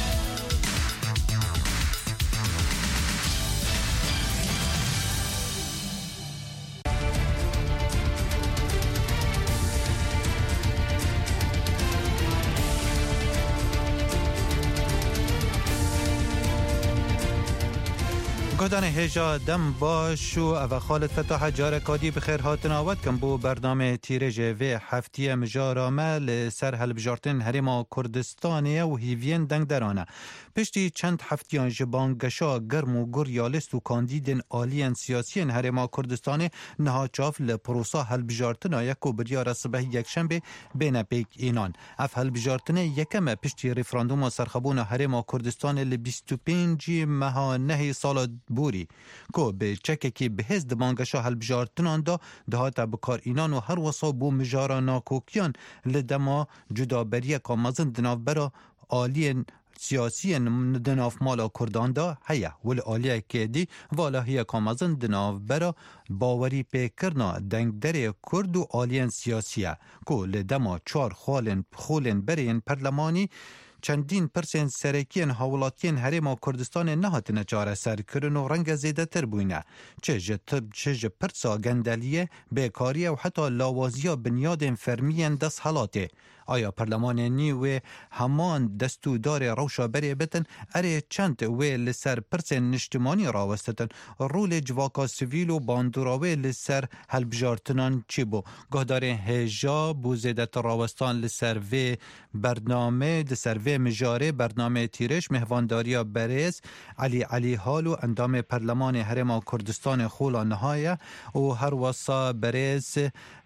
گودان هجا دم باش و او خالد فتاح جارکادی بخیر هاتنا ود کم بو برنامه تیرج و هفتی مجارامه لسر هلبجارتن هرما کردستانیه و هیوین دنگ درانه پشتی چند هفتیان جبانگشا گرم و گریالست و کاندیدن آلین سیاسین هرما کردستانه نها چاف لپروسا هلبجارتنا یکو بریار صبح یک شنبه بین پیک اینان اف هلبجارتنه یکم پشتی ریفراندوم سرخبون هرما کردستان ل 25 ماه نه سال بوری کو به چککی بهز دبانگشا هلبجارتنان دا دهاتا بکار اینان و هر وصا بو مجارا ناکوکیان لدما جدابریه کامازن دناف برا آلین سیاسی دناف مالا کردان دا هیا ول آلیه که دی والا هیا کامازن دناف برا باوری پیکرنا دنگ در کرد و آلین سیاسیه کو لدما چار خولن برین پرلمانی چندین پرسن سرکین حولاتین هرما کردستان نهاتنه چاره سر کرن و رنگ زیده تر بوینه چه پرسا گندلیه بیکاریه و حتی لاوازیا بنیاد فرمین دست حالاته آیا پرلمان نیو همان دستو دار روشا بری بتن اره چند وی لسر پرسن نشتمانی راوستتن رول جواکا سویل و باندوراوی لسر هلبجارتنان چی بو گهدار هجا بو زیدت راوستان لسر وی برنامه لسر وی مجاره برنامه تیرش مهوانداریا بریز علی حالو اندام پرلمان هرما کردستان خولا نهایه و هر وصا بریز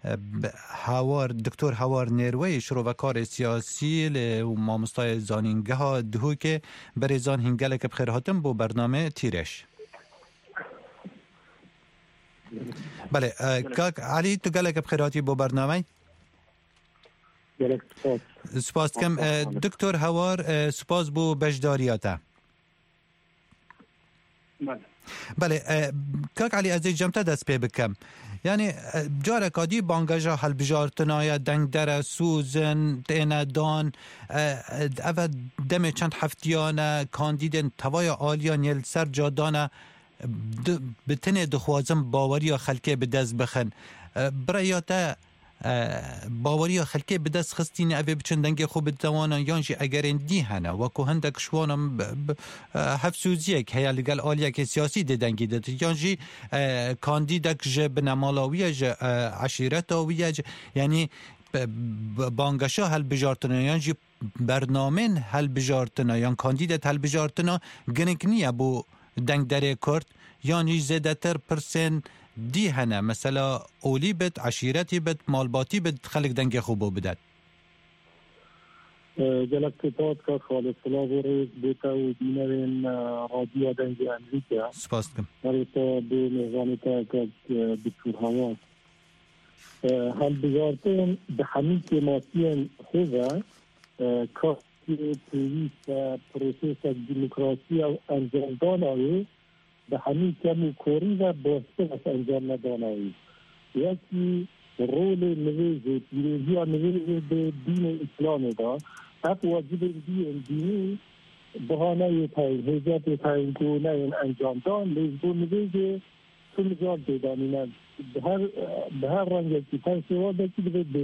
دکتر هوار نیروی شروع کار سیاسی و مامستای زانینگه ها دهو که بریزان هنگله که بخیر هاتم بو برنامه تیرش بله کاک علی تو گله که بخیر هاتی بو برنامه سپاس کم دکتر هوار سپاس بو بجداریاتا بله کاک علی از جمتا دست پی بکم یعنی جارکادی بانگجا هلبجارتنایا دنگ در سوزن تیندان او دم چند هفتیان کاندیدن توای آلیان یل سر جادان بتنه دخوازم باوری خلکه به دست بخن برایاتا باوری خلکه به دست خستین اوه بچن دنگ خوب دوانان یانجی اگر اندی هنه وکو هندک شوانم حفظوزیه که هیا لگل آلیه که سیاسی ده دنگی ده یانجی کاندیدک جه بنمالاویه جه عشیرتاویه جه یعنی بانگشا هل بجارتنا یانجی برنامه هل بجارتنا یان کاندیدت هل بجارتنا گنک نیه بو دنگ دره کرد یانجی زیده تر پرسن دی هنه مثلا اولی بد عشیرتی بد مالباتی بد خلق دنگ خوبو بدد جلب کتاب که خالد صلاح ورز بیتا و دینرین رادیو دنگ امریکا سپاس کم مریتا به نظامتا که دکتور هواس هل بجارتون به همین کماتین خوزه که پریویست پروسیس دموکراسی و انجامدان آیه به همین کم و کوری و باسته از انجام ندانایی یکی رول نویزه پیروزی و نویزه به دین اسلام دا اف واجب دینی بهانه تاین حجت تاین گونه انجام دان لیزبو نویزه تو مجال دیدانینه به هر رنگ که تاین سوا بکی بید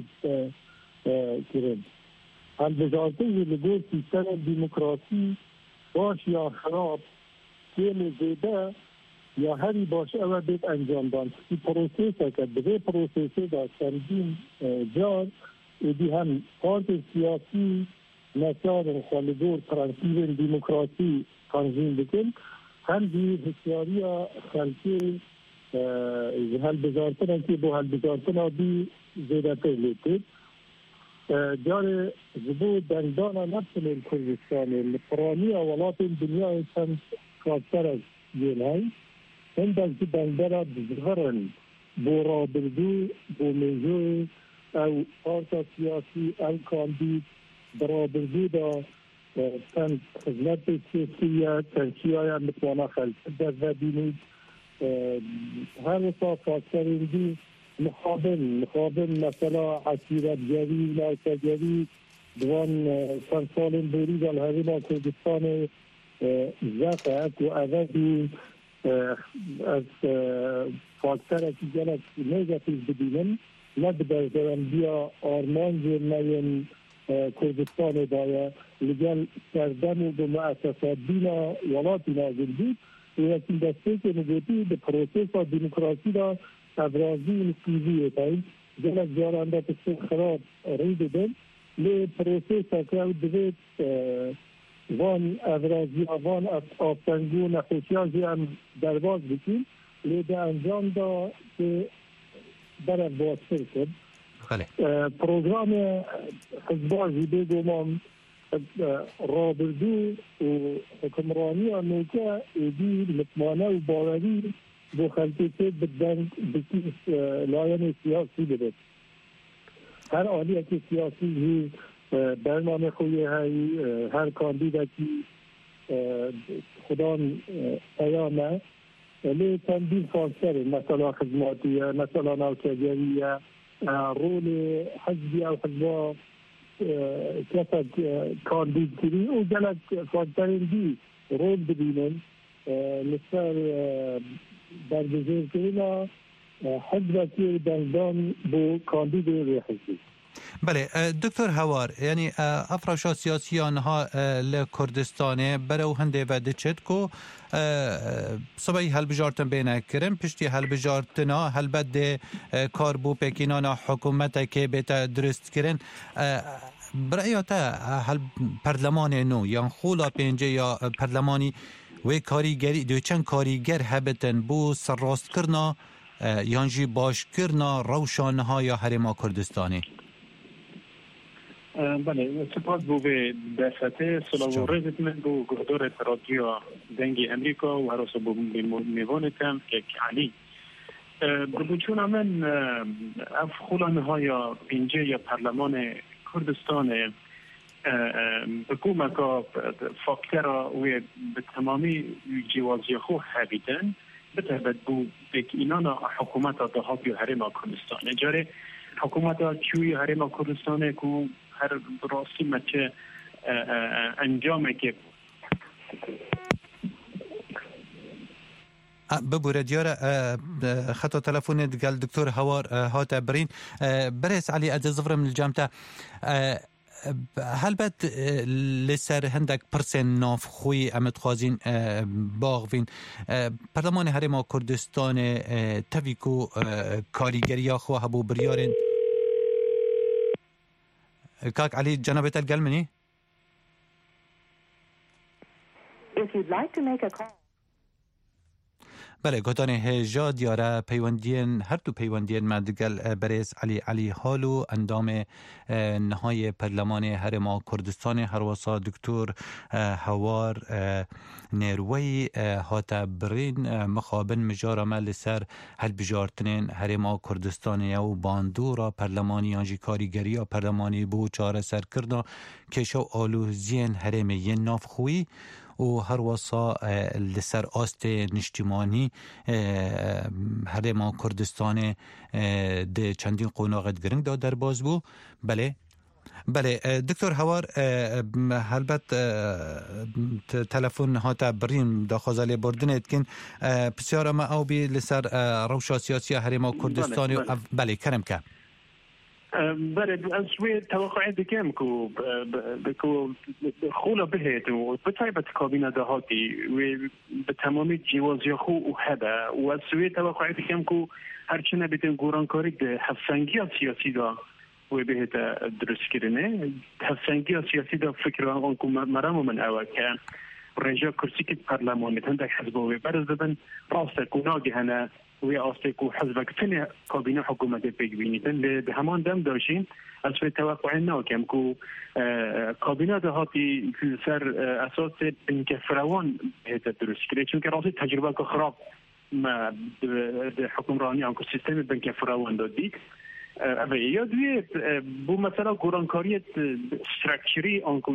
کرن هم بجارته لگو سیستم دموکراسی باش یا خراب که زیده یا هری باشه اول بیت انجام دان که پروسیسه که به پروسیسه دا چندین جار ایدی هم پارت سیاسی نشان خالدور پرانسیب دموکراسی تنظیم بکن هم دی حسیاری خلقی هل بزارتنا که بو هل بزارتنا بی زیده تلیتید جار زبو دندانا نفس الکردستان الپرانی اولات دنیا چند کارتر از یلای هندک که دندانا بزرگرن بو رابردو بو میزوی او پارتا سیاسی او کاندید برابردو دا چند خدمت سیاسیه تنشیه متوانا خلق در دینید هر وصا کارتر اندی مقابل مثلا عشیرت جوی نایت جوی دوان چند سال بوری در هرما کردستان زفت و اولی از فاکتر اکی جلت نگتیز بدینن نبدر دارم بیا آرمان جرمین کردستان دایا لگل سردم و به مؤسسات دینا ولاتی نازل بود یکی دسته که نگوتی به پروسس و دموکراسی را ابرازی نسیزی تایی جلک جارانده پسر خراب رید دن لی پروسس که او دوید وان ابرازی وان آفتنگو نخوشیازی هم درباز بکیم لی ده انجام دا که برد بازتر کرد. پروگرام حزبازی بگومان رابردو و حکمرانی آمریکا ایدی مطمئنه و باوری با خلقی که بدن بکیس لاین سیاسی بده. هر آلیه که سیاسی برنامه خویی های هر کاندیدا که خدان ایامه لی تنبیل فانسره مثلا خدماتیه مثلا نوکرگریه رول حزبی او حزبا کسا کاندید کری او جلک فانسرین دی رول ببینن لسر برگزیر کرنا حزبا که دنگدان بو کاندید روی حزبی. بله دکتر هوار یعنی افراشا سیاسی آنها لکردستانه برو هنده و دچت کو صبحی هل بجارتن بینه کرن پشتی هل بجارتنا هل بد کار بو پکینانا حکومت که بیتا درست کرن برایاتا هل پرلمان نو یا خولا پینجه یا پرلمانی و کاریگری دو چند کاریگر هبتن بو سرراست کرنا یانجی باش کرنا روشانها یا حرما کردستانی. بله سپاس بو به دسته سلام ورزت من بو گردور رادیو دنگی امریکا و هر بو میوانتم که علی بچون من افخولان های پینجه یا پارلمان کردستان حکومت که فاکتر و به تمامی جوازی خو حبیدن بتبد بو بک اینانا حکومت دهات یا حرم کردستان جاره حکومت چوی حرم کردستان که هر راستی مچه انجامه که ببوره دیاره خطا تلفون قال دكتور هوار هات برين بريس علي ادي زفر من الجامعه هل بد لسر هندك پرسن ناف خوی امد خوازین باغوین پرلمان هرما کردستان تویکو کاریگری خو هبو بریارن کاک علی جنابت القلمني If you'd like to make a call بله گوتان هجا دیاره پیوندین هر دو پیوندین مدگل برس علی حالو اندام نهای پرلمان هرما کردستان هرواسا دکتر هوار نیروی هاتا برین مخابن مجار عمل سر هل بجارتنین هرما کردستان یو باندورا پرلمانی آنجی کاریگری پرلمانی بو چاره سر کرنا کشو آلو زین هرم ین ناف خوی و هر وصا لسر آست نشتیمانی هرما کردستان ده چندین قوناغت گرنگ دا در باز بو. بله دکتر هوار هلبت تلفن هاتا برین دا خوزالی بردنید کن بسیار ما او بی لسر روشا سیاسی هرما کردستانی بله کرم که بله از وی توقعی دکم که خولا بهت و بطایبت کابینه دهاتی و به تمامی جوازی خو و هده و از وی توقعی دکم که هرچنه بیتن گورانکاری ده هفسنگی سیاسی دا و بهت درست کرنه هفسنگی سیاسی دا فکر آن که مرام من اول که رجا کرسی که پرلمانی تندک حزبوی برز دادن راسته کناگی هنه وی آسته که حزبک تنه کابینه حکومت بگوینیدن به همان دم داشتین از وی توقع ناکم که کابینه دهاتی سر اساس بنک فروان هیت درست کرده چون که راسته تجربه که خراب ما حکمرانی آنکو سیستم بنک فروان دادی یا دوی بو مثلا گورانکاریت استراکچری آنکو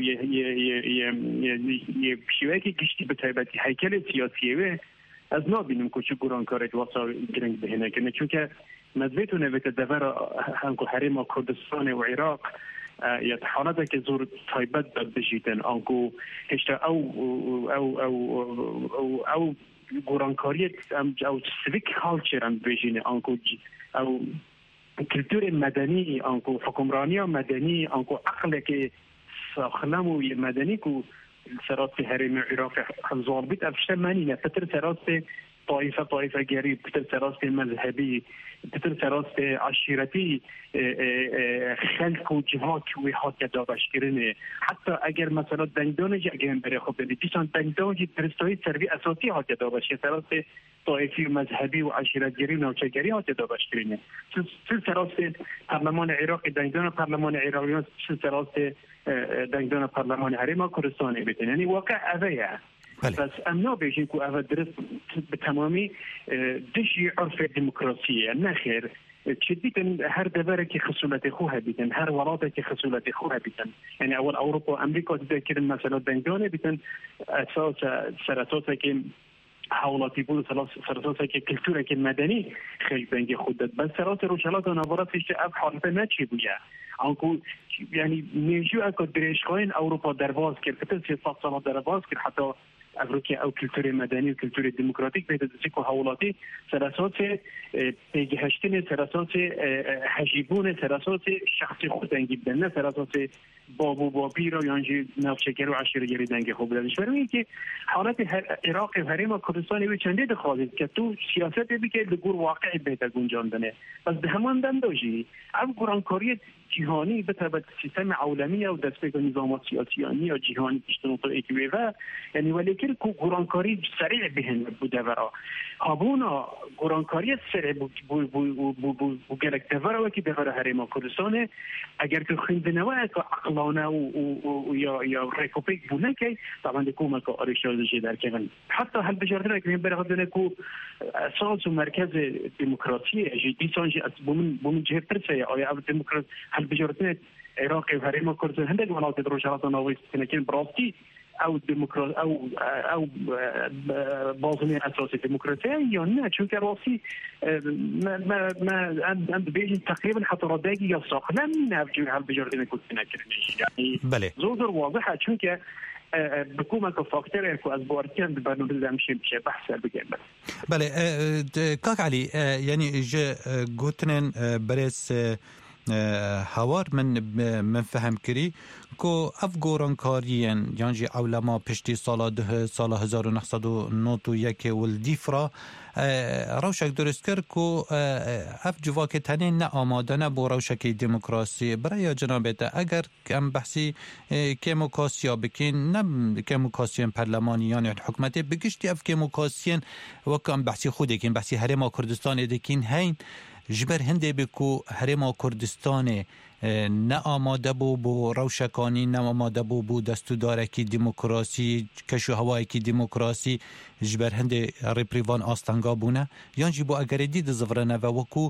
یه شیوه که گشتی به تایبتی هیکل سیاسیه از نابینم که چه گورانکاریت واسا گرنگ بهنه کنه چون که مدویتو نویت دور هنگو حریم کردستان و عراق یا حالت که زور تایبت داد بجیدن آنکو هشتا او گورانکاریت او سیویک کالچر هم بجینه آنکو او کلتور مدنی آنکو حکمرانی مدنی آنکو عقل که ساخلم و مدنی که سراست هرم عراق ضابط افشته منینه پتر سراست طایفه گری، پتر سراست مذهبی، پتر سراست عشیرتی خلق و جهات و حاکت دابش کرنه. حتی اگر مثلا دنگدانجی اگر بره خود دلی پیشان دنگدانجی پرستایی سروی اساسی حاکت دابش سراست طایفی و مذهبی و عشیرتگری و نوچگری حاکت دابش کرنه. سراست پارلمان عراق دنگدان پارلمان عراقیان سراست دنگدان پارلمان هرم کردستان بیتن. یعنی واقع اویه. بس امنا بيجي كو أفا درس بتمامي دشي عرف الديمقراطية نخير شديدا هر دبارك خصولة خوها بيتن هر ولاتك خصولة خوها بيتن يعني أول أوروبا وأمريكا تذكر مثلا بنجانة بيتن أساس سرطاتك حولاتي بود سرطاتك كالتورك المدني خير بنجي خودت بس سرطات روشالات ونظرات فيش أب حالته نتشي بويا عنكو يعني نيجو أكو دريشخوين أوروبا درباز كر فتر 600 سنة درباز كر حتى أفريقيا أو كالتوري مدني وكالتوري ديمقراطيك بيت تسيكو حولاتي سرطات بيجهشتني سرطات حجيبون سرطات شخصي خود دنجي بدن سرطات بابو بابی رو یانجی نفچگر و عشیرگری دنگ خوب دادش برای که حالت عراق و حرم کردستان و چنده دخواهید که تو سیاست بی که لگور واقعی بهتر گنجاندنه بس به همان دندوجی او گرانکاری جهانی به طبع سیستم عالمی و دست به نظامات سیاسیانی یا جهانی اشتناط ایتوی و یعنی ولی که گرانکاری سریع بهن بوده ورا هابونا گرانکاری سریع بو گلک دورا و که دورا حرم کردستان اگر که خندنوه که عقلانه و یا ریکوپیک بونه که طبعا دکومه که آریشازشی در کهن حتی هل بجاردنه که من برخدنه که اساس و مرکز دموکراسی جدی سانجی بومن جهه پرسه آیا او دموکراسی هل بجاردنه عراق و حرم کردستان هندک مناطق روشالات ناویست کنکن براستی او دموکراسی او بازنه اساسی دموکراسی یا نه چون که راستی ما عند بیشتر تقریبا حتی رداگی یا ساخنه نفجی هل بجاردنه کردن یعنی بله زور واضحه چون که بكوما كفاكتور كو أسبوعين ببرنامج زمشي بشيء بحث بجد بله كاك علي يعني جا قوتنن بريس هوار من فهم کری که افغوران کارین یعنی علما پشتی سال 1991 ولدیفرا روشک درست کرد که اف جواک تنین نه آماده نه با روشک دموکراسی برای جنابت اگر کم بحثی کموکاسیا بکن نه کموکاسیان پارلمانیان یا حکومت بگشتی اف کموکاسیان و کم بحثی خود کن بحثی حرم کردستان دکین هین جبر هنده بکو حرم کردستان نه آماده بو روشکانی نه آماده بو دستودارکی دموکراسی کشو هوایی کی دموکراسی جبر هنده ریپریوان آستانگا بونه یانجی بو اگر دید زفرنه و وکو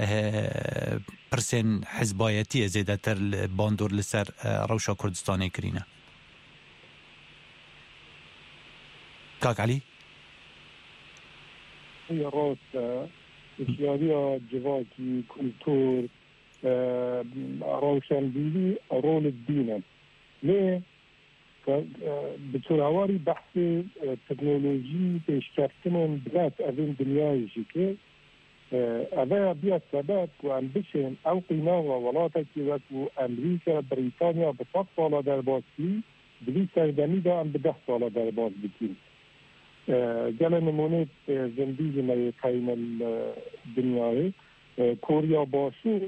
پرسن حزبایتی زیده تر باندور لسر روشا کردستانی کرینه کاک علی راست اشیاری جواکی کلتور روشنبیلی رول الدين ليه بطورهواری بحث تکنولوژی پیشکفتن بلات اوین دنیای که اوه بیا سبب و ام بشن او قینا و ولاتکی وکو امریکا بریتانیا به 100 ساله در باز کی بلی سردمی دا ام به 10 ساله در باز بکیم گل نمونه زندگی نای قیم دنیای کوریا باشو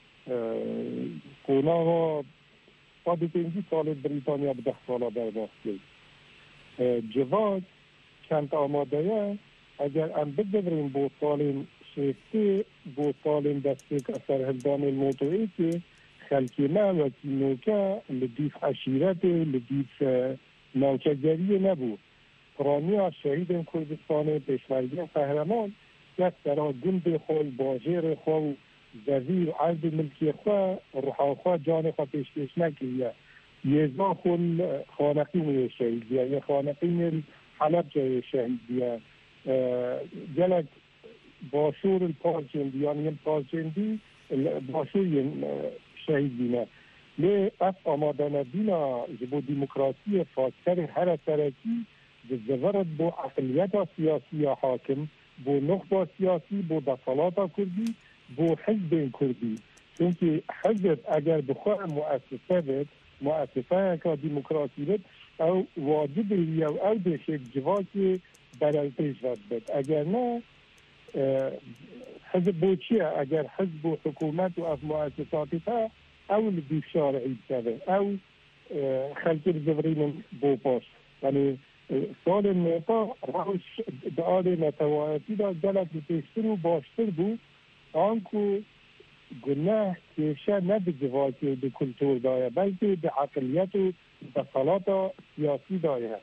قونا ها 5 سال بریتانیا به 10 ساله در باز کی جواد چند آماده اگر ام بدوریم با سالین شفته با سالین دسته که سرهلدان الموضوعی که خلکی ما و کینوکا لدیف عشیرت لدیف نوچگری نبود فرانیا شهید کردستان پیشورگی قهرمان یک درا گند خوی باجر خو زویر عرض ملکی خو روحا جان خو پیش نکیه یزا خون خانقین شهید بیه یا خانقین حلب جای شهید بیه جلک باشور الپارجندی یعنی پارجندی باشور شهید بینه لی اف آمادانه بینا جبو دموکراسی فاکتر هر ترکی جزورت با اقلیت سیاسی حاکم با نخبه سیاسی با دستالات کردی با حزب کردی چونکه حزب اگر بخواه مؤسسه که دموکراسی بید او واجب یا او دشه جواکی برای پیش رد اگر نه حزب بوچیه اگر حزب و حکومت و از مؤسساتی تا او لدی شارعی بسده او خلقی بزورین بوپاش یعنی سال نیتا روش دعال نتوایتی دا جلت پیشتر و باشتر بود آنکو گناه کشه نه به جواکی به کلتور دایه بلکه به عقلیت و به صلاة سیاسی دایه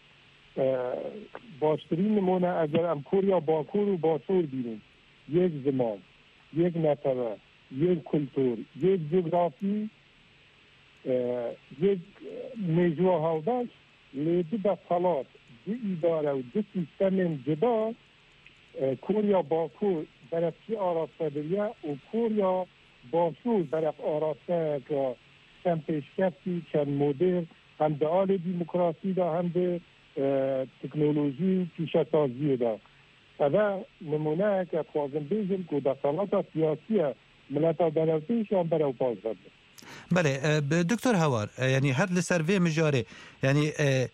باشترین نمونه اگر امکور یا باکور و باشور بینیم یک زمان یک نتوه یک کلتور یک جغرافی یک میجوه هاوداش لیدی به صلاة دی اداره و دی سیستم جدا کوریا باکور برای آراسته بریه و کوریا باشور برای آراسته که چند پیشکفتی چند مدر هم به آل دیموکراسی دا هم به تکنولوژی و پیشه سازی دا اما نمونه که خوازم بیزم که در صلاة سیاسی ملتا دلوتیش هم برای پاس بده. بله دکتر هوار یعنی هر لسروی مجاره یعنی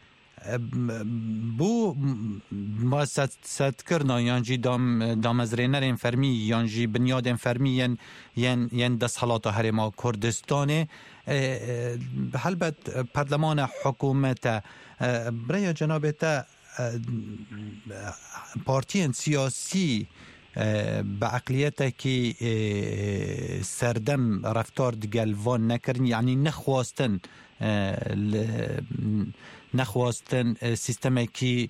بو ما ست کرنا یانجی دامزرینر فرمی یانجی بنیاد فرمی ین دست حالات هرما کردستانه هلبت پارلمان حکومت برای جناب تا پارتیان سیاسی به عقلیت که سردم رفتار دگلوان نکرن یعنی نخواستن سیستمی که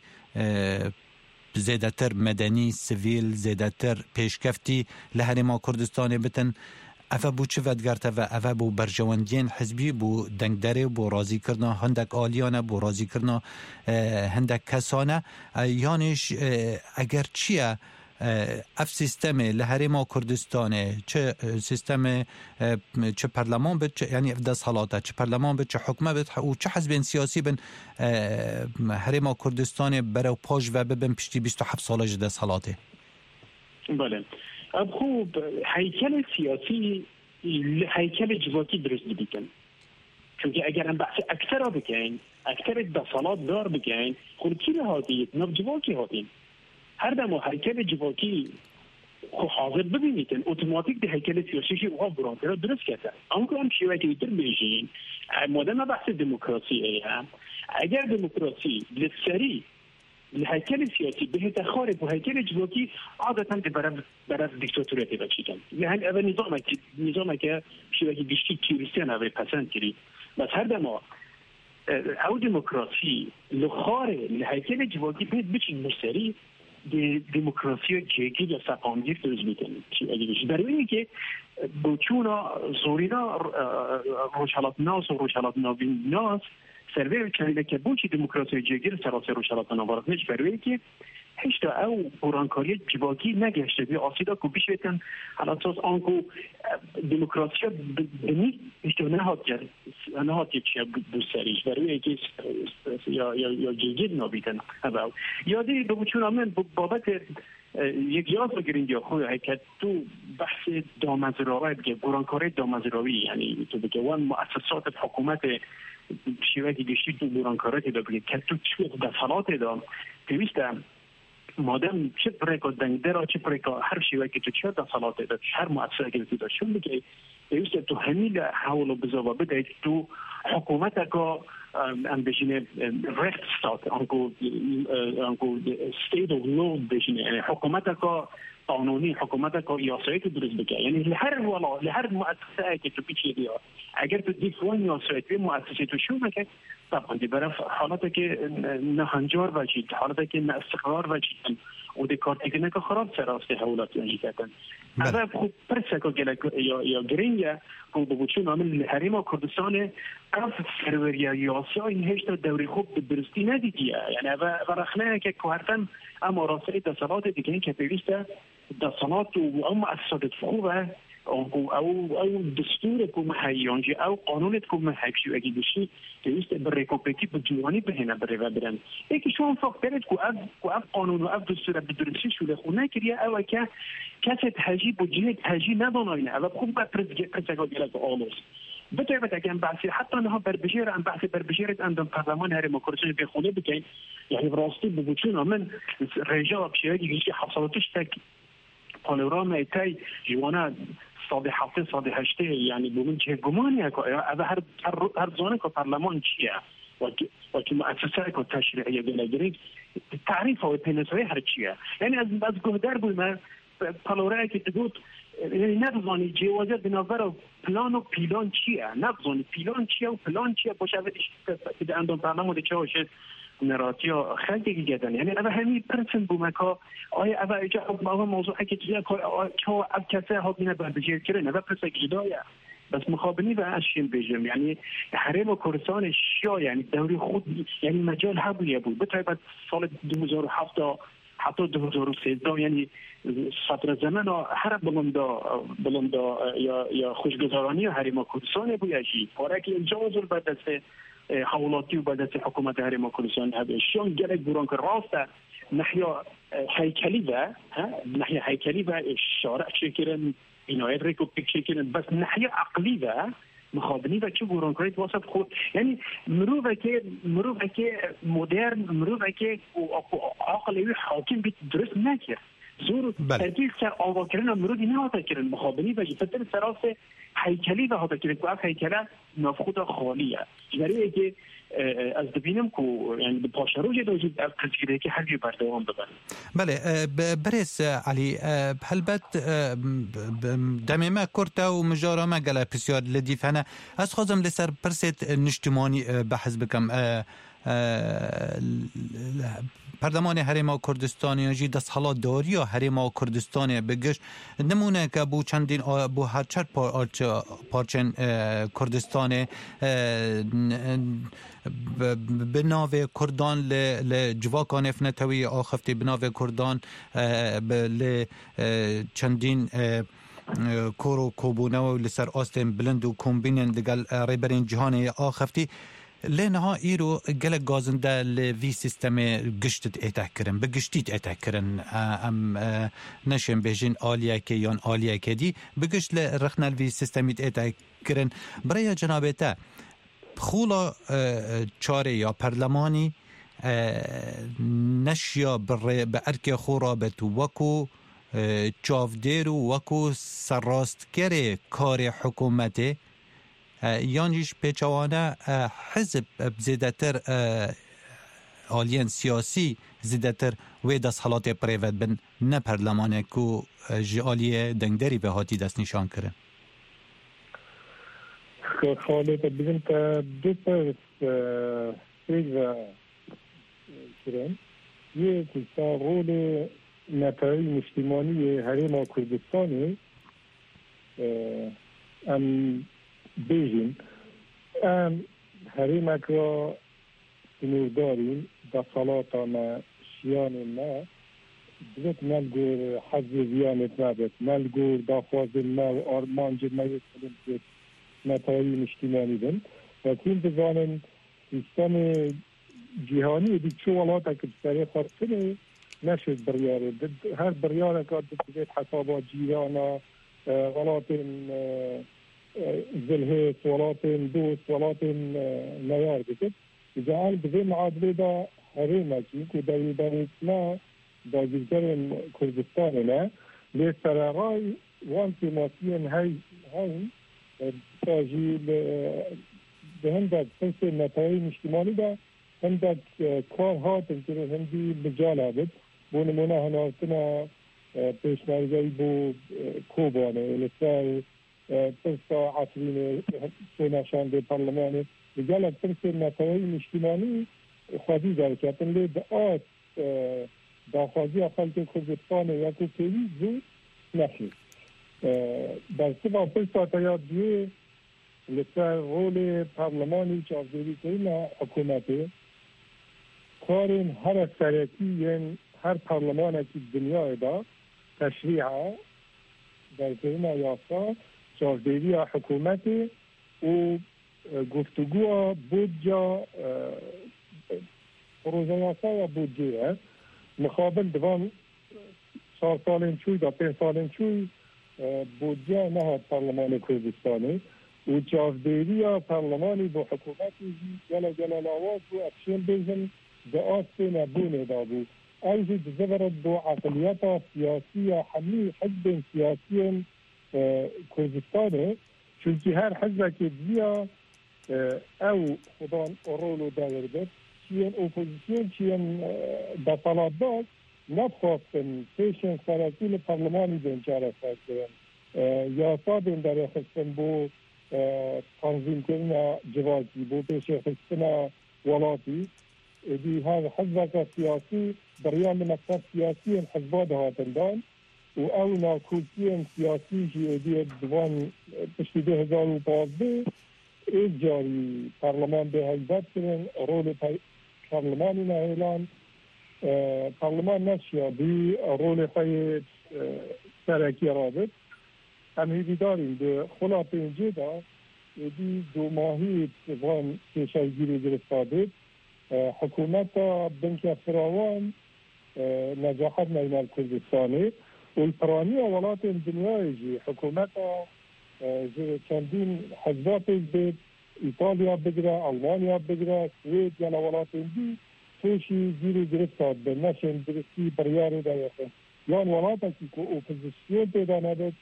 زیادتر مدنی سیویل زیادتر پیشکفتی لهرما کردستان بتن افا بو چه ودگرته و افا بو برجواندین حزبی بو دنگدره بو رازی کرنا هندک آلیانه بو رازی کرنا هندک کسانه یانش اگر چیه اف سیستم لهرما کردستانه چه سیستم چه پارلمان بد یعنی دست حالاته چه پارلمان بد چه حکومت بد و چه حزب سیاسی بن هرما کردستانه برای پاش و ببن پشتی 27 ساله دست حالاته. بله اب خوب هیکل سیاسی هیکل جواکی درست بکن چون که اگر هم بحث اکثر بکن اکثر دستالات دار بکن خود کی لحاظی نب جواکی هاتین هر دم هیکل جواکی خو حاضر ببینید اتوماتیک ده هیکل سیاسی او برانتر درست کرده اما هم شیوه که در بیشین مادام بحث دموکراسی اگر دموکراسی لسری الهيكل السياسي به تخارب وهيكل جواكي عادة برای دیکتاتوری بچیدن یعنی اول نظام که شبکه بیشتر تیوریستان اوی پسند کردی بس هر دما او دموکراسی لخاره الهيكل جواكي بید بچین مشتری دموکراسی جیگی یا سپانگیر درست میکنه برای اینکه بچونا زورینا روشالات ناس و روشالات ناوین ناس سروی چنیده که بوچی دموکراسی جگیر سراسر رو شرط نوارد نیش بروی که هشتا او برانکاری جواکی نگشته بی آسیدا که بیش بیتن حالا ساز آنکو دموکراسی بنی هشتا نهاد که چیه بسریش بروی که یا جگیر نابیتن یادی بچون آمن بابت یک یاد رو گرین یا خوی که تو بحث دامزراوی بگه برانکاری دامزراوی یعنی تو بگه وان مؤسسات حکومت شیوه دیگشتی تو برانکاراتی دا بگید که تو چوی دفلات دا پیوسته مادم چه پریکا دنگده را چه پریکا هر شیوه که تو چه دفلات دا هر مؤسسه گلتی دا شون بگه پیوسته تو همیل حول و بزاوا بده تو حکومت که ام بشینه رخت ستات انکو ستیت of law بشینه حکومت که قانونی حکومت که یاسایت درست بگه یعنی لهر مؤسسه که تو پیچی دیا اگر تو دیفوان یاسایت به مؤسسه تو شو بکن طبعا دی برای حالاتی که نه هنجار وجید حالاتی که نه استقرار وجید و دی کارتیکنه که خراب سراسته حولات یعنی کردن اما خوب پرسه که یا گرینگه که بچون عامل حریم کردستان اف سروریا یاسا این هشتا دوری خوب درستی ندیدیه یعنی ورخنه که کوهرتن اما راسته دستالات دیگه که پیوسته دستالات و اما اساسات خوبه او دستور کوم هیانجی او قانونت کوم هیپشو اگه بشی پیوسته بر ریکوپیتی به جوانی بهینه بر برن یکی شون فاکترت کو اف قانون و اف دستور بدرسی شوله خونه کریه او که کسی تهجی با جهت تهجی نداناینه او خوب با پرسگاه گلک آلوز بتعبت اگه بحثی حتی نه بربشیر ام بحث بربشیرت اندم پارلمان هر مکرسون به خونه بکن یعنی راستی بوچون من رجا بشیری که حصلتش تک پانوراما تای جوانا صادی حفظ صادی هشته یعنی بمن چه گمانی اکو اذا هر زونه که پارلمان چیه وكي مؤسسات التشريعيه بالجريد تعريفها والبنسويه هرتشيا يعني از جهدار بما بالوراي تقول يعني نبضاني جوازات بنظره بلان وبيلان چيا نبضاني بيلان چيا وبلان چيا بوشافتش كده عندهم برنامج تشاوشه نراتيا خلقي جدا يعني انا همي برسن بومكا آیا اول اجا موضوع که چیه که اب کسه ها بینه بجیر کرده نه برسه جدايه بس مخابني بقى اشين بيجم يعني حريم وكردستان الشيا يعني الدوري خود يعني مجال هبو يبو بتعبت سال 2007 حتى 2013 يعني فتره زمان حرب بلندا یا خوشگذرانی حریم کردستان بو یجی پارکی انجاز بعد از حوالاتی و بعد از حکومت حریم کردستان هبه شون گرک بران که راسته ناحيه هيكلي و شارع شکرن عنایت ریکو پیکشی کنن بس ناحيه عقلیه مخابنی و چه گوران کرد واسط خود یعنی مروفه که مدرن مروفه که عقلی حاکم بیت درست نکرد زور ترکیز سر آوا کردن مرودی نه هاتا کردن مخابنی و جفتر سراس هیکلی و هاتا کردن که اف هیکله نافخود خالیه جنریه که از دبینم که یعنی به پاشروج دوجید از قضیه که هر بردوام ببن بله برس علی هلبت دمی ما کرتا و مجارا ما گله بسیار لدیفانه از خوزم لسر پرست نشتمانی بحث بکم پارلمان حریم کردستان جی دست حالا داری حریم کردستان بگشت نمونه که بو چندین بو هر چند پارچن کردستان بناوه کردان لجواکان افنتوی آخفتی بناوه کردان ل چندین کورو کوبونه و لسر آستین بلند و کومبینن دگل ریبرین جهان آخفتی لنها ایرو گل گازنده لوی سیستم گشتت اتکرن به گشتیت اتکرن ام نشن بهجن آلیه که یان آلیه که دی به گشت لرخنا لوی سیستمیت اتکرن برای جنابته خولا چاره یا پرلمانی نشیا به ارک خورابت وکو چافدیر و وکو سراستگر کار حکومته یانجیش پیچوانه حزب زیدتر آلیان سیاسی زیدتر و دست حالات پریوت بن نه پرلمانه که جالیه دنگدری به هاتی دست نشان کرن خالد بگم که دو پرس سیگه کرن یک تا رول نتایی مجتمانی حریم کردستانی ام بیجین حریمک را سنور داریم در صلاتانا شیان ما بزت نلگور حض زیانت نبت نلگور داخواز ما و آرمانج ما یکنیم که نتایی مجتمانی بند و کل بزانن سیستم جهانی دی چو ولاتا که بسری خارسنه نشد بریاره هر بریاره که بزت حسابات جیرانا ولاتن زلهيت ولاتن دوس ولاتن نيار بكت إذا قال بزي معادلة دا حريمة كي دولي داريتنا دا جزيرة كردستاننا لسراغاي وانتي ماسيين هاي تاجي بهندك سلسة نتائج اجتماعي دا هندك كار هات انتره هندي مجال هابد بونمونا هنالتنا پیشنهادی بو کوبانه لسر فرصة عصرين سنشان دي برلماني رجالة فرصة نتائج اجتماعي خواهی داره که اپن دعات داخوازی خلق کردستان یکو پیوی زود نشید در سبا فرصة تیاد دیه لسر رول پارلمانی چافداری کنه حکومته کارین هر سرکی یعنی هر پارلمانی که دنیا دا تشریعه در کنه یاسا چافداری حکومتی و گفتگو بودجا پروژه یاسا و بودجه مقابل دوام 4 سالین چوی دا 5 سالین چوی بودجه نهاد پارلمان کردستانی و چاودێریە پەرلەمانی بۆ حکوومەتیژی گەلە گەلەلاوات و ئەپشێن بێژن دە ئاستێ نەبوونێدا بوو ئەوژی دزەبرت بۆ عقلیەتە سیاسیە هەمی حزبên سیاسیên کوردستانê چونکی هەر حزبekê diya ew xudan rol û devir bit çiyên opozisyon çiyên desalatdar nexwastin pêşên serekî li perlemanî bên çareserkirin yasadên derêxistin bû tanzîmkirina civakî bû pêşêxistina welatî êdî her hizbeka siyasî beriya min mekteb siyasiyên hizba dihatin dan û ew nakûkiyên siyasî jî êdî divan piştî 2015 êk carî perleman bê heybat kirin rolê perlemanî nehêlan perleman neşiya bî rolê xwe yê serekî rabit em hêvîdarîn di xula pêncê da êdî domahî van pêşergîrê girifta bêt hikûmeta binke firawan necahet neyner Kurdistanê û piraniya welatên dinyayê jî hikûmeta ji çendîn hezba pêk bêt İtalya bigire, Almanya bigire, Swêd yana welatên dî pêşî gîrê girifta bin neşên diristî biryarê de yexin yan welatekî ku opozisyon pêda nebit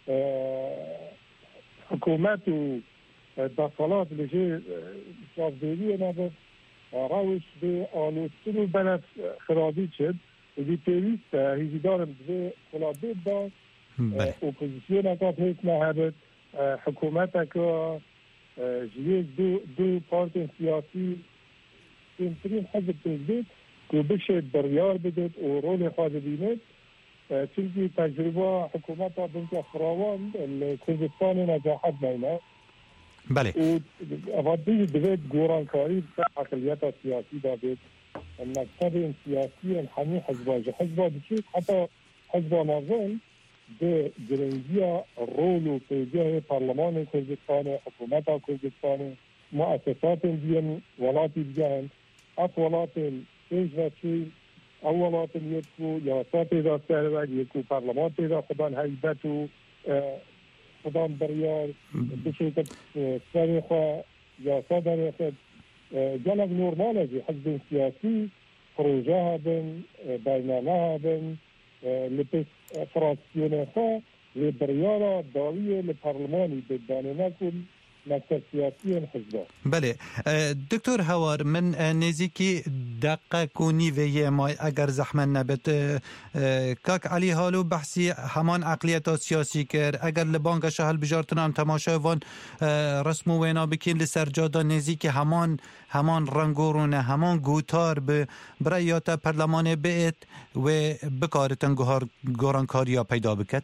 hikûmet û desalat li jê çavdêriyê nebit rawş bê alostin û benef xirabî çid êdî pêwîst e hêvîdarim divê xulabêt da opozisyoneka pêk nehebit hikûmeteka ji yê du partên siyasî têmtirîn hezb pêk bêt ku bişê biryar bidit û rolê xwe dibînit çünkî tecrüba hikûmeta binke firawan li Kurdistanê necahet neyne بله avadî divêt gorankarî aqliyeta siyasî da bêt mektebên siyasiyên hemî hezba ji hezba diçûk heta hezba mezin di giringiya rol û pêgehê Parlemanê Kurdistanê hikûmeta Kurdistanê muessesatên diyên welatî digehin ev welatên pêş ve çûy ew welatên yek ku yasa pêda servek yek ku Parleman pêda xudan heybet û xudan biryar bişêkir serê xwe yasa derêxit gelek normal e jî hezbên siyasî proje hebin bername hebin li pêş fraksiyonê xwe lê biryara dawiyê li perlemanî bêdanê nekin مكتب سياسي حزبه. بله دکتر هوار من نزیکی دقیق کنی و یه مای اگر زحمت نبت کاک علی حالو بحثی همان اقلیت سیاسی کرد اگر لبانک شهل بجارتن هم تماشای وان رسم و وینا بکین لسرجادا نزیکی همان رنگورونه همان گوتار به برایات پرلمان بیت و بکارتن گورانکاری ها پیدا بکد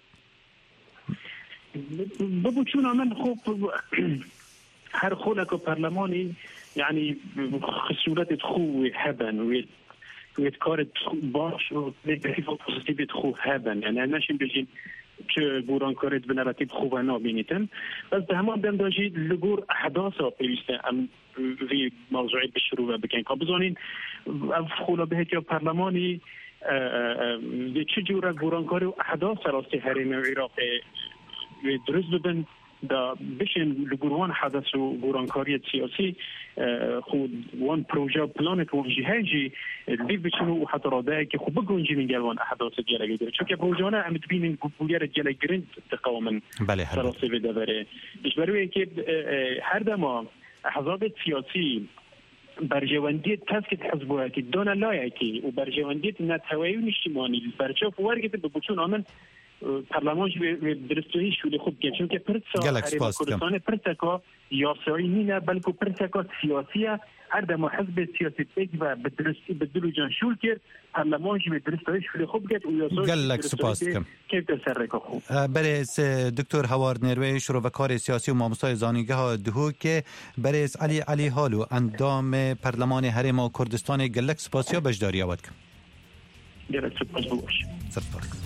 بابو چون من خوب هر خولك برلماني يعني خسولات تخو هبن ويتكارت باش ويتكارت بوزيتيف تخو هبن يعني أنا ماشي بيجين چه گوران کارت به نراتیب خوب نابینیتن بس به همان بنداجی لگور احداثا پیوسته ام وی موضوعی به شروع بکن که بزانین اف خولا بهت یا پرلمانی چه جوره گوران کاری و احداث راستی حریم عراق درست ببن دا بشن لگروان حدث و گورانکاری سیاسی خود وان پروژه پلانت و جهاجی لیف بچنو و حتی راده که خوب بگونجی من گلوان احداث جلگی داره چون که پروژانه هم تبینین گویر جلگرین تقاومن سراسه به دوره ایش بروی که هر دما احزاب سیاسی برجواندیت تسکت حزبوها که دانا لایکی و برجواندیت نتوایی و نشتیمانی برچاف ورگت ببچون آمن پارلمان به درستویی شده خوب گفت چون که پرتسا کردستان پرتسا یاسایی نینه بلکه پرتسا سیاسیه هر دم حزب سیاسی تک و به درستی به دلو جان شول کرد پارلمان به درستویی شده خوب گفت و یاسایی سپاس کم کیف تسرک خوب برس دکتر هوار نیروی شروع و کار سیاسی و ماموسای زانیگه ها دهو که برس علی حالو اندام پارلمان حرم کردستان گلک سپاسیا بجداری آورد کم گلک سپاس بوش سپاس